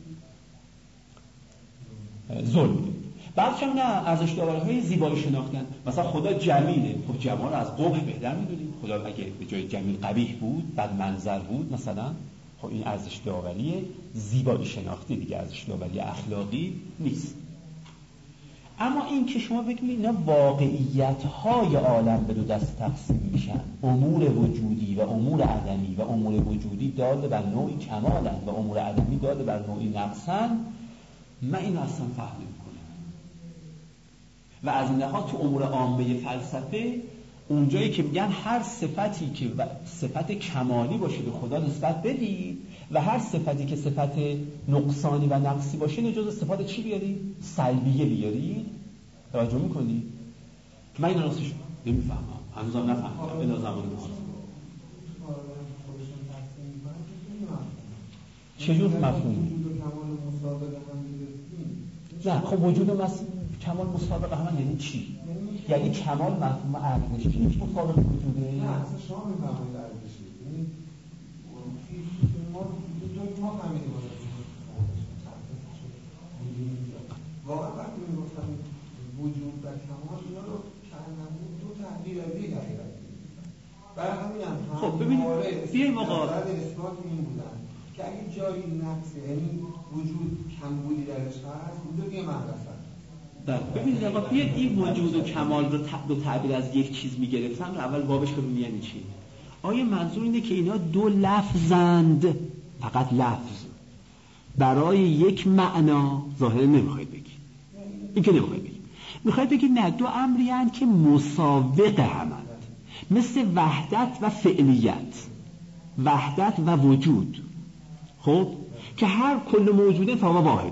ظلم میدونیم. بعضیش هم نه، ارزش داوری‌های زیبایی شناختن. مثلا خدا جمیله، خب جمال رو از قبح بهتر میدونیم. خدا اگه به جای جمیل قبیح بود، بد منظر بود مثلا، خب این ارزش داوری زیبایی شناختی دیگه، ارزش داوری اخلاقی نیست. اما این که شما بگید اینا واقعیت‌های عالم به دو دست تقسیم میشن، امور وجودی و امور عدمی، و امور وجودی دال بر نوعی کمالن و امور عدمی دال بر نوعی نقصن، من این اصلا فهم نمی‌کنم. و از این لحاظ تو امور عامه فلسفه اونجایی که میگن هر صفتی که صفت کمالی باشه به خدا نسبت بدید و هر صفتی که صفت نقصانی و نقصی باشه اینو جزء صفات چی بیارید؟ سلبیه بیارید. توجه میکنید؟ من این راستش نمیفهمم، هنوزم نفهمیدم الا زمان ما. چجور مفهومی؟ نه خب وجود و مس... کمال مسابقه هم یعنی چی؟ یعنی کمال مفهوم ارزشی نیست، مسابقه وجوده؟ نه اصلا شما میفهمید ارزشی. یعنی ما دو ما فهمیدیم واقعا وقتی میگفتم وجود و کمال اینا رو کردن دو تعبیر از یک حقیقت. برای همین هم خب ببینید بیایم آقا بعد اثبات این بودن که اگه جایی نقص یعنی وجود کمبودی درش هست وجود یه مدرسه. ببینید آقا بیاید این وجود و کمال رو دو تعبیر از یک چیز میگرفتن رو اول بابش کنیم یعنی چی؟ آیا منظور اینه که اینا دو لفظند، فقط لفظ برای یک معنا؟ ظاهرا نمیخواید بگید این که نمیخواید بگید میخواید بگید نه، دو امری هستند که مساوق همند، مثل وحدت و فعلیت، وحدت و وجود. خب که هر کل موجوده فهو واحدون،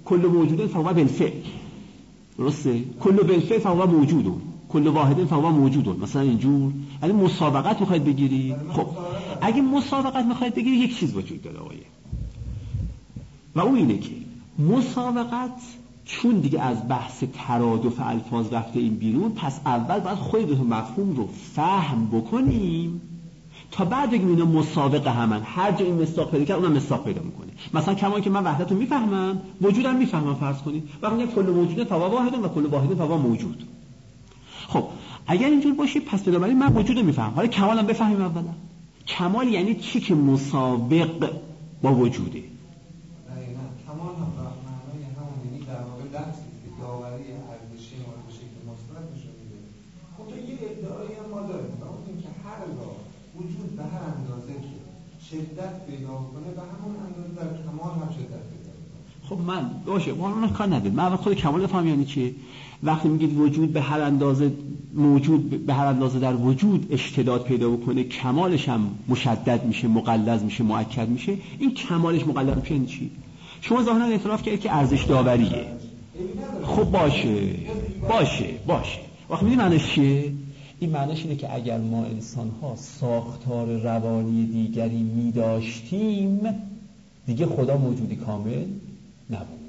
کل موجود فهو بالفعل، درسته؟ کل بالفعل فهو موجود، کل واحد فهو موجود، مثلا اینجور. یعنی مسابقت میخواید بگیری، خب اگه مسابقت میخواید بگیری یک چیز وجود داره آقایه، و اون اینه که مسابقت چون دیگه از بحث ترادف الفاظ رفته این بیرون، پس اول باید خودتون مفهوم رو فهم بکنیم تا بعد بگیم اینا مسابق همن. هر جا این مصداق پیدا کرد اونم مصداق پیدا میکنه. مثلا کما که من وحدت رو میفهمم، وجودم میفهمم، فرض کنید وقتی میگم کل موجود فوا واحد و کل واحد فوا موجود. خب اگر اینجور باشه پس بنابراین من وجود رو میفهمم. حالا کمالم بفهمیم اولا. کمال یعنی چی که مسابق با وجوده. دقیقاً کمال هم معنای همون، یعنی در واقع لفظی که داوری ارزشی ما رو به شکل مثبت نشون میده. خب تو یه ادعایی هم ما داریم، اون این که هر گاه وجود به هر اندازه که شدت پیدا کنه به همون اندازه در کمال هم شدت پیدا کنه. خب من باشه ما اون کار نداریم. من اول خود کمال بفهم یعنی چی. وقتی میگید وجود به هر اندازه موجود به هر اندازه در وجود اشتداد پیدا بکنه، کمالش هم مشدد میشه، مغلظ میشه، مؤکد میشه. این کمالش مغلظ میشه یعنی چی؟ شما ظاهرا اعتراف کردید که ارزش داوریه. خب باشه باشه باشه وقتی میدونی معنیش چیه؟ این معنیش اینه که اگر ما انسان ها ساختار روانی دیگری می داشتیم دیگه خدا موجودی کامل نبود.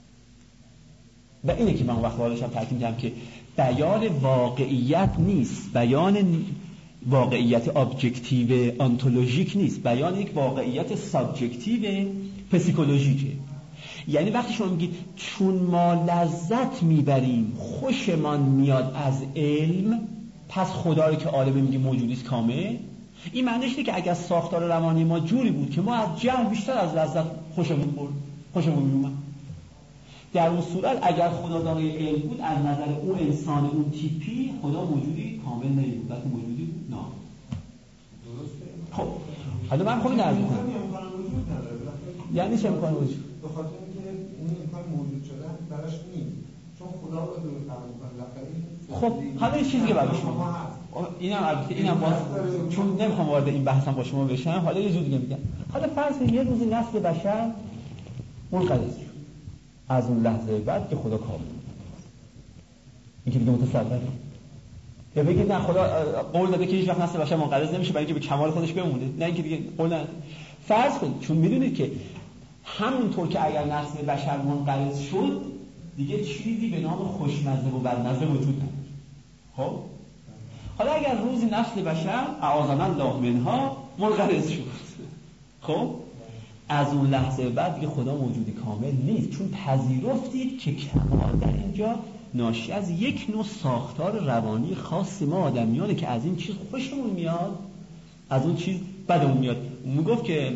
و اینه که من وقت حالش هم تاکید کردم که بیان واقعیت نیست، بیان واقعیت ابجکتیو آنتولوژیک نیست، بیان یک واقعیت سابجکتیو پسیکولوژیکه. یعنی وقتی شما میگید چون ما لذت میبریم خوشمان میاد از علم پس خدا رو که عالمه میگه موجودیست کامل، این معنیش اینه که اگر ساختار روانی ما جوری بود که ما از جهل بیشتر از لذت خوشمون برد، خوشمون میومد، در اون صورت اگر خدا دارای علم بود از نظر اون انسان اون تیپی خدا موجودی کامل نمیبود، بلکه موجودی بود نه. درسته؟ خب حالا من خودم عرض می‌کنم یعنی چه امکان وجود؟ به خاطر اینکه اون امکان موجود شدن براش نیست، چون خدا رو دور قبول کنه. خب حالا یه چیزی که برای شما اینم البته اینم باز چون نمیخوام وارد این بحثم با شما بشم، حالا یه جور دیگه میگم. حالا فرض کنید یه روزی نسل بشر منقرض شد، از اون لحظه بعد که خدا کامل، این که دیگه متصوره. یا بگید نه خدا قول داده که هیچ وقت نسل بشر منقرض نمیشه برای اینکه به کمال خودش بمونه، نه اینکه دیگه قول نداده. فرض کنید چون میدونید که همونطور که اگر نسل بشر منقرض شد دیگه چیزی به نام خوشمزه و بدمزه وجود نداره. خب حالا اگر روزی نسل بشر اعاذنا الله منها منقرض شد، خب از اون لحظه بعد دیگه خدا موجودی کامل نیست، چون پذیرفتید که کمال در اینجا ناشی از یک نوع ساختار روانی خاص ما آدمیانه که از این چیز خوشمون میاد، از اون چیز بدمون میاد. میگفت که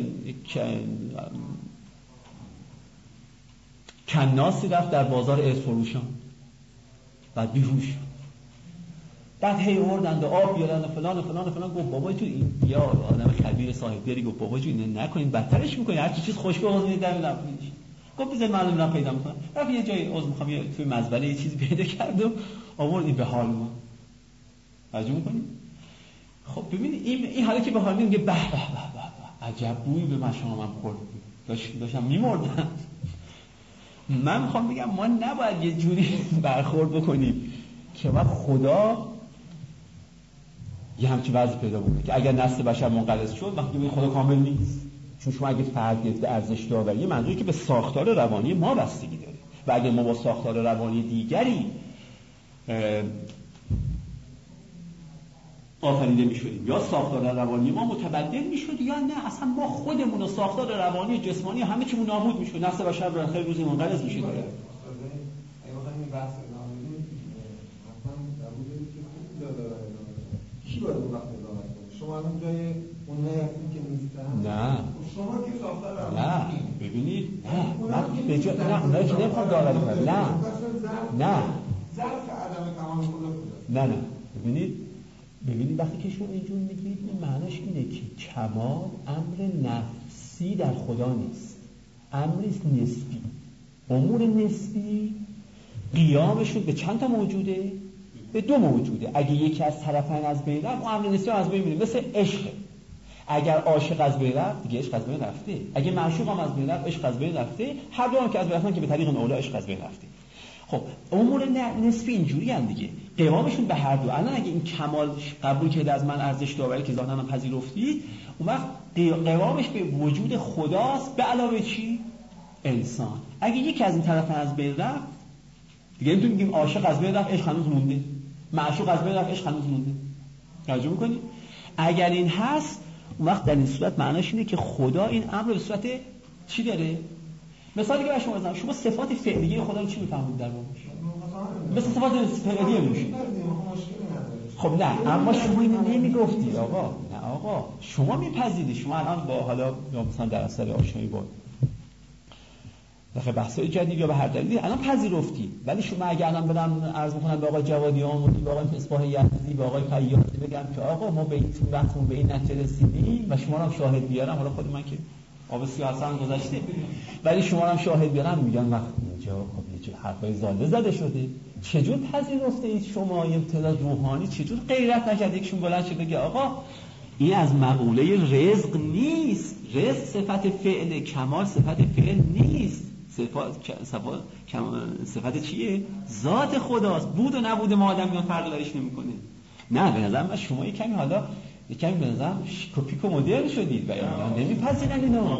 کناسی رفت در بازار ارز فروشان بعد بیهوش، بعد هی آوردن و آب بیارن و فلان و فلان و فلان. گفت بابا تو این یا آدم خبیر صاحب داری، گفت بابا جو اینو نکنین بدترش میکنین، هر چیز خوشبو آزمین در نکنین. گفت بزن معلوم را پیدا میکنم. رفت یه جایی عذر میخوام یه توی مزبله یه چیزی پیدا کردم آورد این به حال ما. توجه میکنین؟ خب ببینید این این حالا که به حال میگه به به به به عجب بویی به مشامم خورد، داشت داشتم میمردم. من میخوام بگم ما نباید یه جوری برخورد بکنیم که ما خدا یه همچین وضعی پیدا بکنه که اگر نسل بشر منقرض شد وقتی به خدا کامل نیست، چون شما اگه فرد گرفته ارزش داوری منظوری که به ساختار روانی ما بستگی داره و اگر ما با ساختار روانی دیگری آفریده میشدیم یا ساختار روانی ما متبدل میشد یا نه اصلا ما خودمون و ساختار روانی جسمانی همه چیمون نابود میشد، نسل بشر به خیلی روزی منقرض میشه. اگه بخوایم این بحث ادامه بدیم حتما قبول دارید که خوب داره کی باید اون وقت ادامه کنه؟ شما الان جای اونایی هستید که نیستن؟ نه شما که ساختار روانی نه ببینید نه من به جای نه اونایی که نمیخوام داوری کنم نه نه ظرف عدم تمام خدا کجاست؟ نه نه ببینید ببینید وقتی که شما اینجور میگید این معناش اینه که کمال امر نفسی در خدا نیست، امریست نسبی. امور نسبی قیامشون به چند تا موجوده؟ به دو موجوده. اگه یکی از طرفین از بین رفت اون امر نسبی از بین میره، مثل عشق. اگر عاشق از بین رفت دیگه عشق از بین رفته، اگه معشوق هم از بین رفت عشق از بین رفته، هر دو هم که از بین رفتن که به طریق اولا عشق از بین رفته. خب امور نسبی اینجوری هم دیگه، قوامشون به هر دو. الان اگه این کمال قبول کرده از من ارزش داوری که ذاتاً هم پذیرفتی، اون وقت قوامش به وجود خداست به علاوه چی؟ انسان. اگه یکی از این طرف از بین رفت دیگه نمیتونیم بگیم عاشق از بین رفت عشق هنوز مونده، معشوق از بین رفت عشق هنوز مونده. توجه می‌کنی؟ اگر این هست اون وقت در این صورت معناش اینه که خدا این امر به صورت چی داره؟ مثالی که برای شما بزنم، شما صفات فعلیه خدا رو چی می‌فهمید در واقع؟ مثل صفات فعلیه میشه. خب نه، اما شما اینو نمیگفتی آقا. نه آقا، شما میپذیری. شما الان با حالا یا مثلا در اثر آشنایی با داخل بحث‌های جدید یا به هر دلیلی الان پذیرفتی، ولی شما اگه الان برم عرض می‌کنم به آقای جوادیان، به آقای مصباح یزدی، به آقای پیاضی بگم که آقا ما به این بحثمون به این نتیجه رسیدیم و شما رو هم شاهد بیارم، حالا خود من که آب سیاه حسن گذشته، ولی شما رو هم شاهد بیارم، میگن وقت اینجا خب یه جور حرفای زاده زده شده. چجور پذیرفته اید شما یه امتداد روحانی؟ چجور غیرت نکرد یکشون بلند شه بگه آقا این از مقوله رزق نیست، رزق صفت فعل، کمال صفت فعل نیست، صفات صفات صفت چیه؟ ذات خداست. بود و نبود ما آدمیان فرق داریش نمیکنه. نه به نظر من شما یک کمی حالا یک کمی به نظر کپیک و مدرن شدید و یا نمیپذیرن اینو.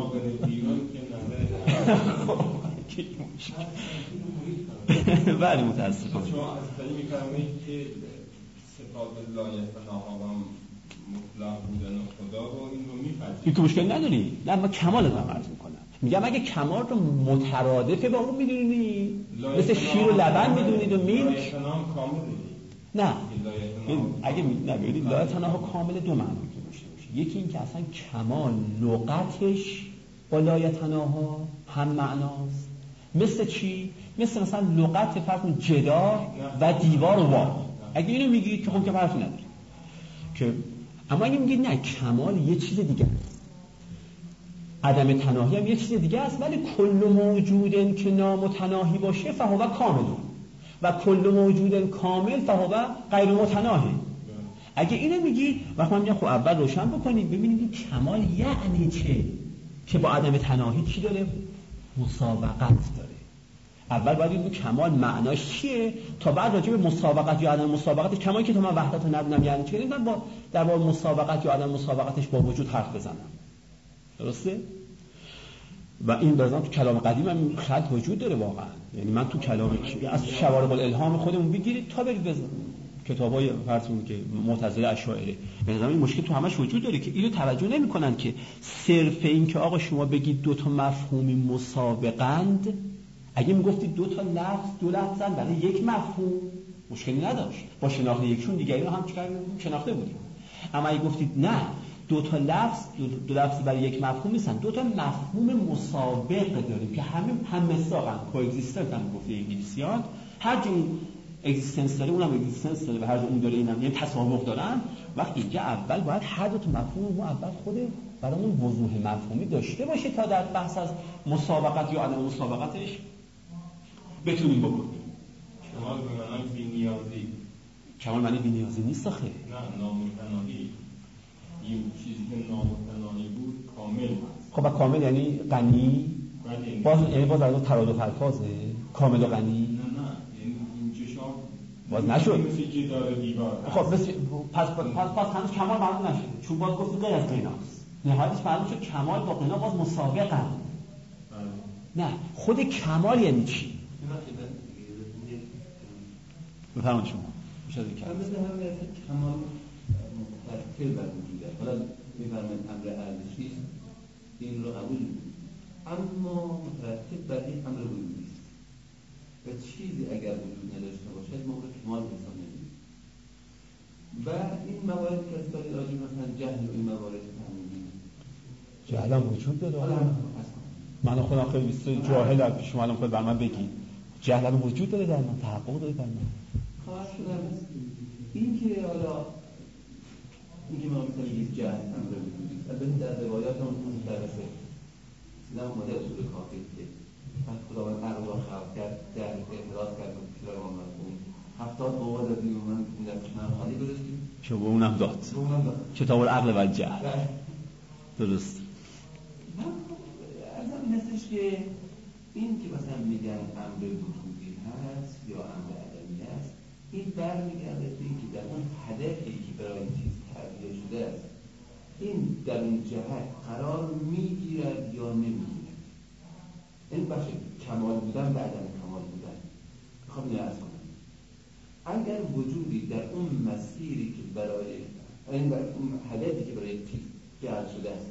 بله متاسفم. شما از طریق می‌فرمایید که صفات لایق‌ناها و مطلق بودن خدا رو این رو می‌پذیرید. این که مشکل نداری. نه من کمال رو عرض می‌کنم. میگم اگه کمال رو مترادفه با اون می‌دونی، مثل شیر و لبن می‌دونید و میلک. لایق‌ناها کامله. نه. اگه نبینید لایق‌ناها کامل دو معنی داشته باشه. یکی این که اصلا کمال لغتش با لایق‌ناها هم معناست. مثل چی؟ مثل مثلا لغت فرق جدار و دیوار و وار. اگه اینو میگید که خب که حرفی نداره. که اما اگه میگید نه کمال یه چیز دیگه است، عدم تناهی هم یه چیز دیگه است، ولی کل موجودن که نامتناهی باشه فهو کامل و کل موجودن کامل فهو غیر متناهی. اگه اینو میگی وقت من میگم خب اول روشن بکنید ببینید این کمال یعنی چه، که با عدم تناهی چی داره؟ مسابقت داره. اول باید این کمال معناش چیه تا بعد راجع به مسابقت یا عدم مسابقت، کمالی که تو من وحدت رو ندونم یعنی چه، من با در مورد مسابقت یا عدم مسابقتش با وجود حرف بزنم. درسته؟ و این بازم تو کلام قدیم هم خط وجود داره واقعا. یعنی من تو کلام از شوارق الالهام خودمون بگیرید تا برید بزنید کتابای فرضون که معتزله اشاعره، به نظر این مشکل تو همش وجود داره که اینو توجه نمی‌کنن که صرف این که آقا شما بگید دو تا مفهومی مسابقند، اگه میگفتید دو تا لفظ دو لفظن برای یک مفهوم مشکلی نداشت، با شناخت یکشون دیگری رو هم چیکار می‌کنیم شناخته بودیم. اما اگه گفتید نه دو تا لفظ دو, دو لفظ برای یک مفهوم نیستن، دو تا مفهوم مسابق داریم که همه هم مساقن، کوگزیستنت هم گفته انگلیسیان، هر جور اگزیستنس داره اونم اگزیستنس داره و هر جور اون داره اینم، یعنی تسابق دارن. وقتی اینجا اول باید هر دو تا مفهوم رو اول خود برامون وضوح مفهومی داشته باشه تا در بحث از مسابقت یا عدم مسابقتش بتونیم بکنیم. کمال به معنای بی‌نیازی. کمال معنی بی‌نیازی نیست آخه. نه نامتناهی. این چیزی که نامتناهی بود کامل هست. خب کامل یعنی غنی؟ باز یعنی باز از ترادف الفاظه کامل و غنی؟ نه نه یعنی این چشام باز نشد. مثل جدار دیوار. خب بس پس پس پس هنوز کمال معلوم نشد. چون باز گفت غیر از غناست. نهایتش معلوم شد کمال با غنا باز مسابقن. نه خود کمال یعنی چی؟ بفرمایید شما. میشه دیگه. مثل همین کمال متفکر بر وجوده. حالا میفرمایید امر ارزشی این رو قبول می‌کنید. اما مترتب بر این امر وجودی است. و چیزی اگر وجود نداشته باشد ما به کمال حساب نمی‌کنیم. و این موارد که از طریق راجع مثلا جهل و این موارد فهمیدیم. جهل هم وجود داره. من خودم خیلی بسیار جاهلم، شما الان خود بر من بگید. جهل هم وجود داره در من، تحقق داره در من. خواهد شدم این که حالا این که ما مثلا یک جهل امر وجودی است. البته در روایات هم اون درسه نه اومده اصول کافی که خداوند عقل را خلق کرد در اعتراض کرد و پیشتر ما مفهوم هفتاد بابا دادیم و من این دست من خالی گذاشتیم که به اونم داد به اونم داد کتاب العقل و الجهل. درست. من از این هستش که این که مثلا میگن امر وجودی هست یا امر عدمی هست، این برمیگرده به اینکه در اون هدفی که برای چیز تعبیه شده است این در اون جهت قرار میگیرد یا نمیگیرد. این بخش کمال بودن و عدم کمال بودن. میخوام اینو عرض کنم اگر وجودی در اون مسیری که برای این اون هدفی که برای چیز جهت شده است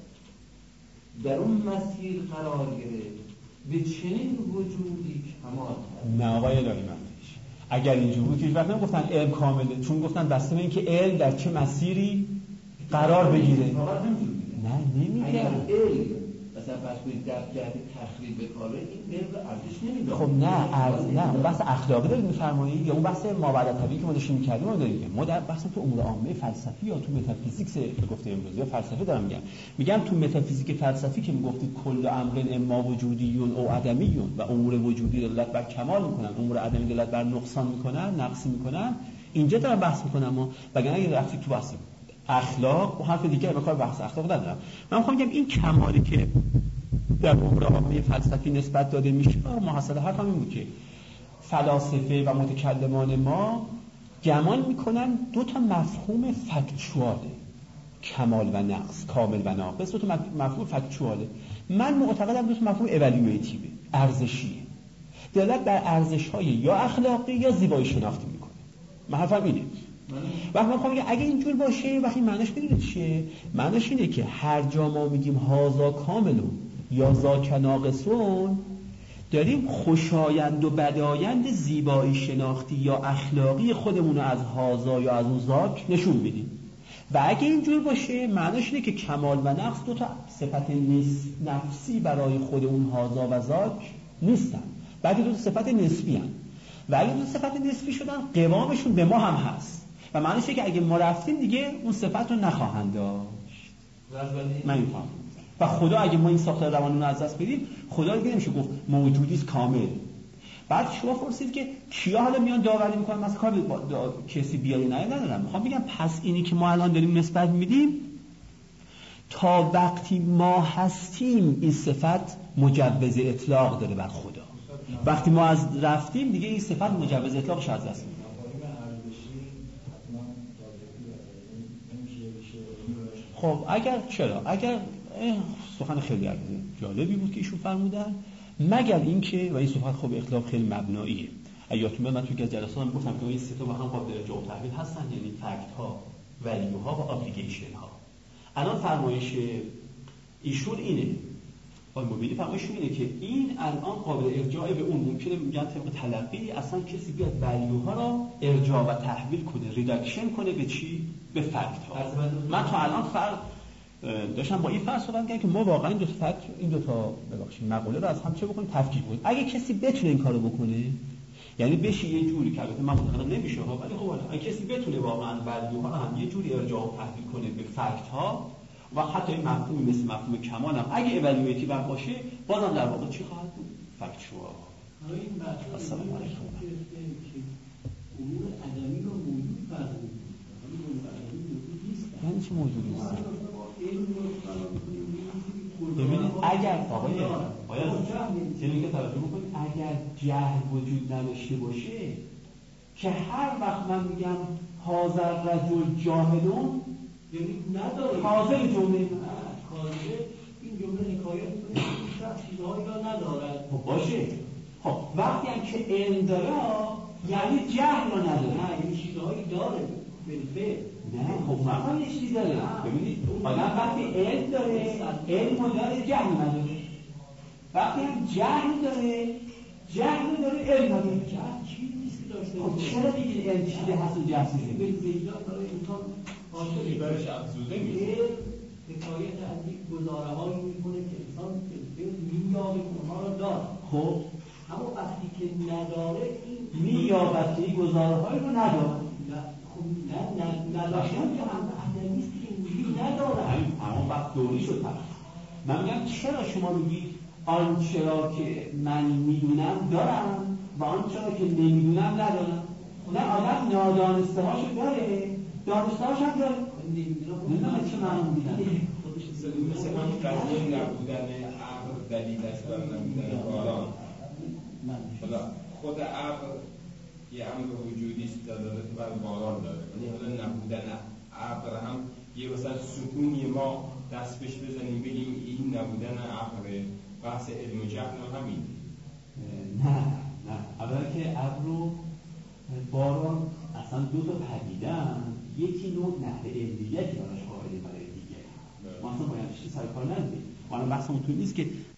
در اون مسیر قرار گرفت، به چنین وجودی کمال هست. نه آقای الهی مندش اگر اینجور بود که هیچ وقت نمیگفتن علم کامله، چون گفتن بسته به این که علم در چه مسیری قرار بگیره. نه نمیگه اگر علم مثلا فرض کنید در جهت تخریب کاره، این علم رو ارزش نمیده. خب نه ارز نه اون بحث اخلاقی دارید میفرمایید یا اون بحث مابعد طبیعی که ما داشتیم می‌کردیم ما داریم؟ ما در بحث تو امور عامه فلسفی یا تو متافیزیکس به گفته امروزی یا فلسفه دارم میگم. میگم تو متافیزیک فلسفی که میگفتید کل امر اما وجودیون او عدمیون و امور وجودی دلالت بر کمال میکنن، امور عدمی دلالت بر نقصان میکنن، نقص میکنن، اینجا دارم بحث میکنم. ما وگرنه اگه رفتید تو بحث اخلاق و حرف دیگه به کار بحث اخلاق ندارم. من میخوام بگم این کمالی که در امور عامه فلسفی نسبت داده میشه، محصل حرفم این بود که فلاسفه و متکلمان ما گمان میکنن دو تا مفهوم فکتوواله، کمال و نقص، کامل و ناقص، دو تا مفهوم فکتوواله. من معتقدم دو تا مفهوم اوالیویتیوه، ارزشیه، دلالت بر ارزش‌های یا اخلاقی یا زیبایی شناختی میکنه. من حرفم اینه. وقتی من میگم اگه اینجور باشه، وقتی معنیش میدونید چیه؟ معنیش اینه که هر جا ما میگیم هازا کاملون یا ذاک ناقصون، داریم خوشایند و بدایند زیبایی شناختی یا اخلاقی خودمون رو از هازا یا از اون ذاک نشون میدیم. و اگه اینجور باشه معنیش اینه که کمال و نقص دو تا صفت نفسی برای خود اون هازا و ذاک نیستن، بلکه دو تا صفت نسبی هستن. و اگه دو تا صفت نسبی شدن، قوامشون به ما هم هست و معنیش اینه که اگه ما رفتیم دیگه اون صفت رو نخواهند داشت. من میفهمم. و خدا اگه ما این ساختار روانمون رو از دست بدیم، خدا دیگه نمیشه گفت موجودی است کامل. بعد شما پرسید که کیا حالا میان داوری میکنن، مثلا کار دا... کسی بیاری نه ندارم. میخوام بگم پس اینی که ما الان داریم نسبت میدیم، تا وقتی ما هستیم این صفت مجوز اطلاق داره بر خدا. وقتی ما از رفتیم دیگه این صفت مجوز اطلاقش از دست میده. خب اگر چرا اگر سخن خیلی جالبی بود که ایشون فرمودن، مگر اینکه و این صحبت خب اختلاف خیلی مبناییه. یادتون من تو که جلساتم گفتم که این سه تا با هم قابل ارجاع و تحویل هستن، یعنی فکت ها، ولیو ها و ابلیگیشن ها. الان فرمایش ایشون اینه، آقای مبینی فرمایشون اینه که این الان قابل ارجاع به اون، ممکنه میگن طبق تلقی اصلا کسی بیاد ولیوها را ارجاع و تحویل کنه، ریداکشن کنه به چی؟ به فکت ها. من تا الان فرق داشتم با این فرض صحبت می‌کردم که ما واقعا این دو تا فکت، این دو تا ببخشید مقوله رو از هم چه بکنیم تفکیک کنیم. اگه کسی بتونه این کارو بکنه، یعنی بشه یه جوری که البته من متخیلم نمیشه ها، ولی خب اگه کسی بتونه واقعا ولیوها رو هم یه جوری ارجاع و تحویل کنه به فکت ها و حتی این مفهومی مثل مفهوم کمال هم اگه اوالیویتی بر باشه، بازم در واقع چی خواهد بود؟ فکتشوا. السلام علیکم. امور عدمی رو موجود فرض می‌کنه. امور عدمی موجود نیست. یعنی چه موجودی نیست؟ ببینید اگر آقای آیا چنین که توجه بکنید، اگر جهل وجود نداشته باشه که هر وقت من میگم حاضر رجل جاهلون، یعنی نداره حاضر جمله حاضر این جمله حکایت می‌کنه که شخص چیزهایی را ندارد. خب باشه. خب وقتی هم که علم داره یعنی جهل رو نداره. نه این چیزهایی داره بالفعل. نه خب مثلا یه چیزی داره. ببینید آدم وقتی علم داره، علم داره، جهل نداره. وقتی هم جهل داره، جهل داره، علم نداره. جهل چیزی نیست که داشته خب چرا دیگه علم چیزی هست و جهل چیزی؟ به وجدان برای انسان عاشقی برش افزوده میشه. حکایت از یک گزاره‌هایی میکنه که انسان بالفعل می‌یابه اونها را داره. خب اما وقتی که نداره این می‌یابد که این گزاره‌هایی رو نداره. خب نه نه نداشتن که هم عدم نیست که اینجوری نداره. اما وقت دوری شد طرف. من میگم چرا شما میگید آنچه را که من میدونم دارم و آنچه را که نمیدونم ندارم؟ نه آدم نادانسته هاشو داره، دانسته هاشو هم داره. نمیدونم چه معنی میدن. نبودن ابر دلیل است بر نبودن باران. حالا خود ابر یه امر وجودی است دلالت بر باران داره، ولی حالا نبودن ابر هم یه مثلا سکونی ما دست بهش بزنیم بگیم این نبودن ابر. بحث علم و جهل همین. نه نه اولا که ابر و باران اصلا دو تا پدیده‌اند، یکی نوع نحوه علمیتی که دانش قائلی برای دیگه ما اصلا باید چیزی سر کار نداریم. ما الان بحثمون تو نیست که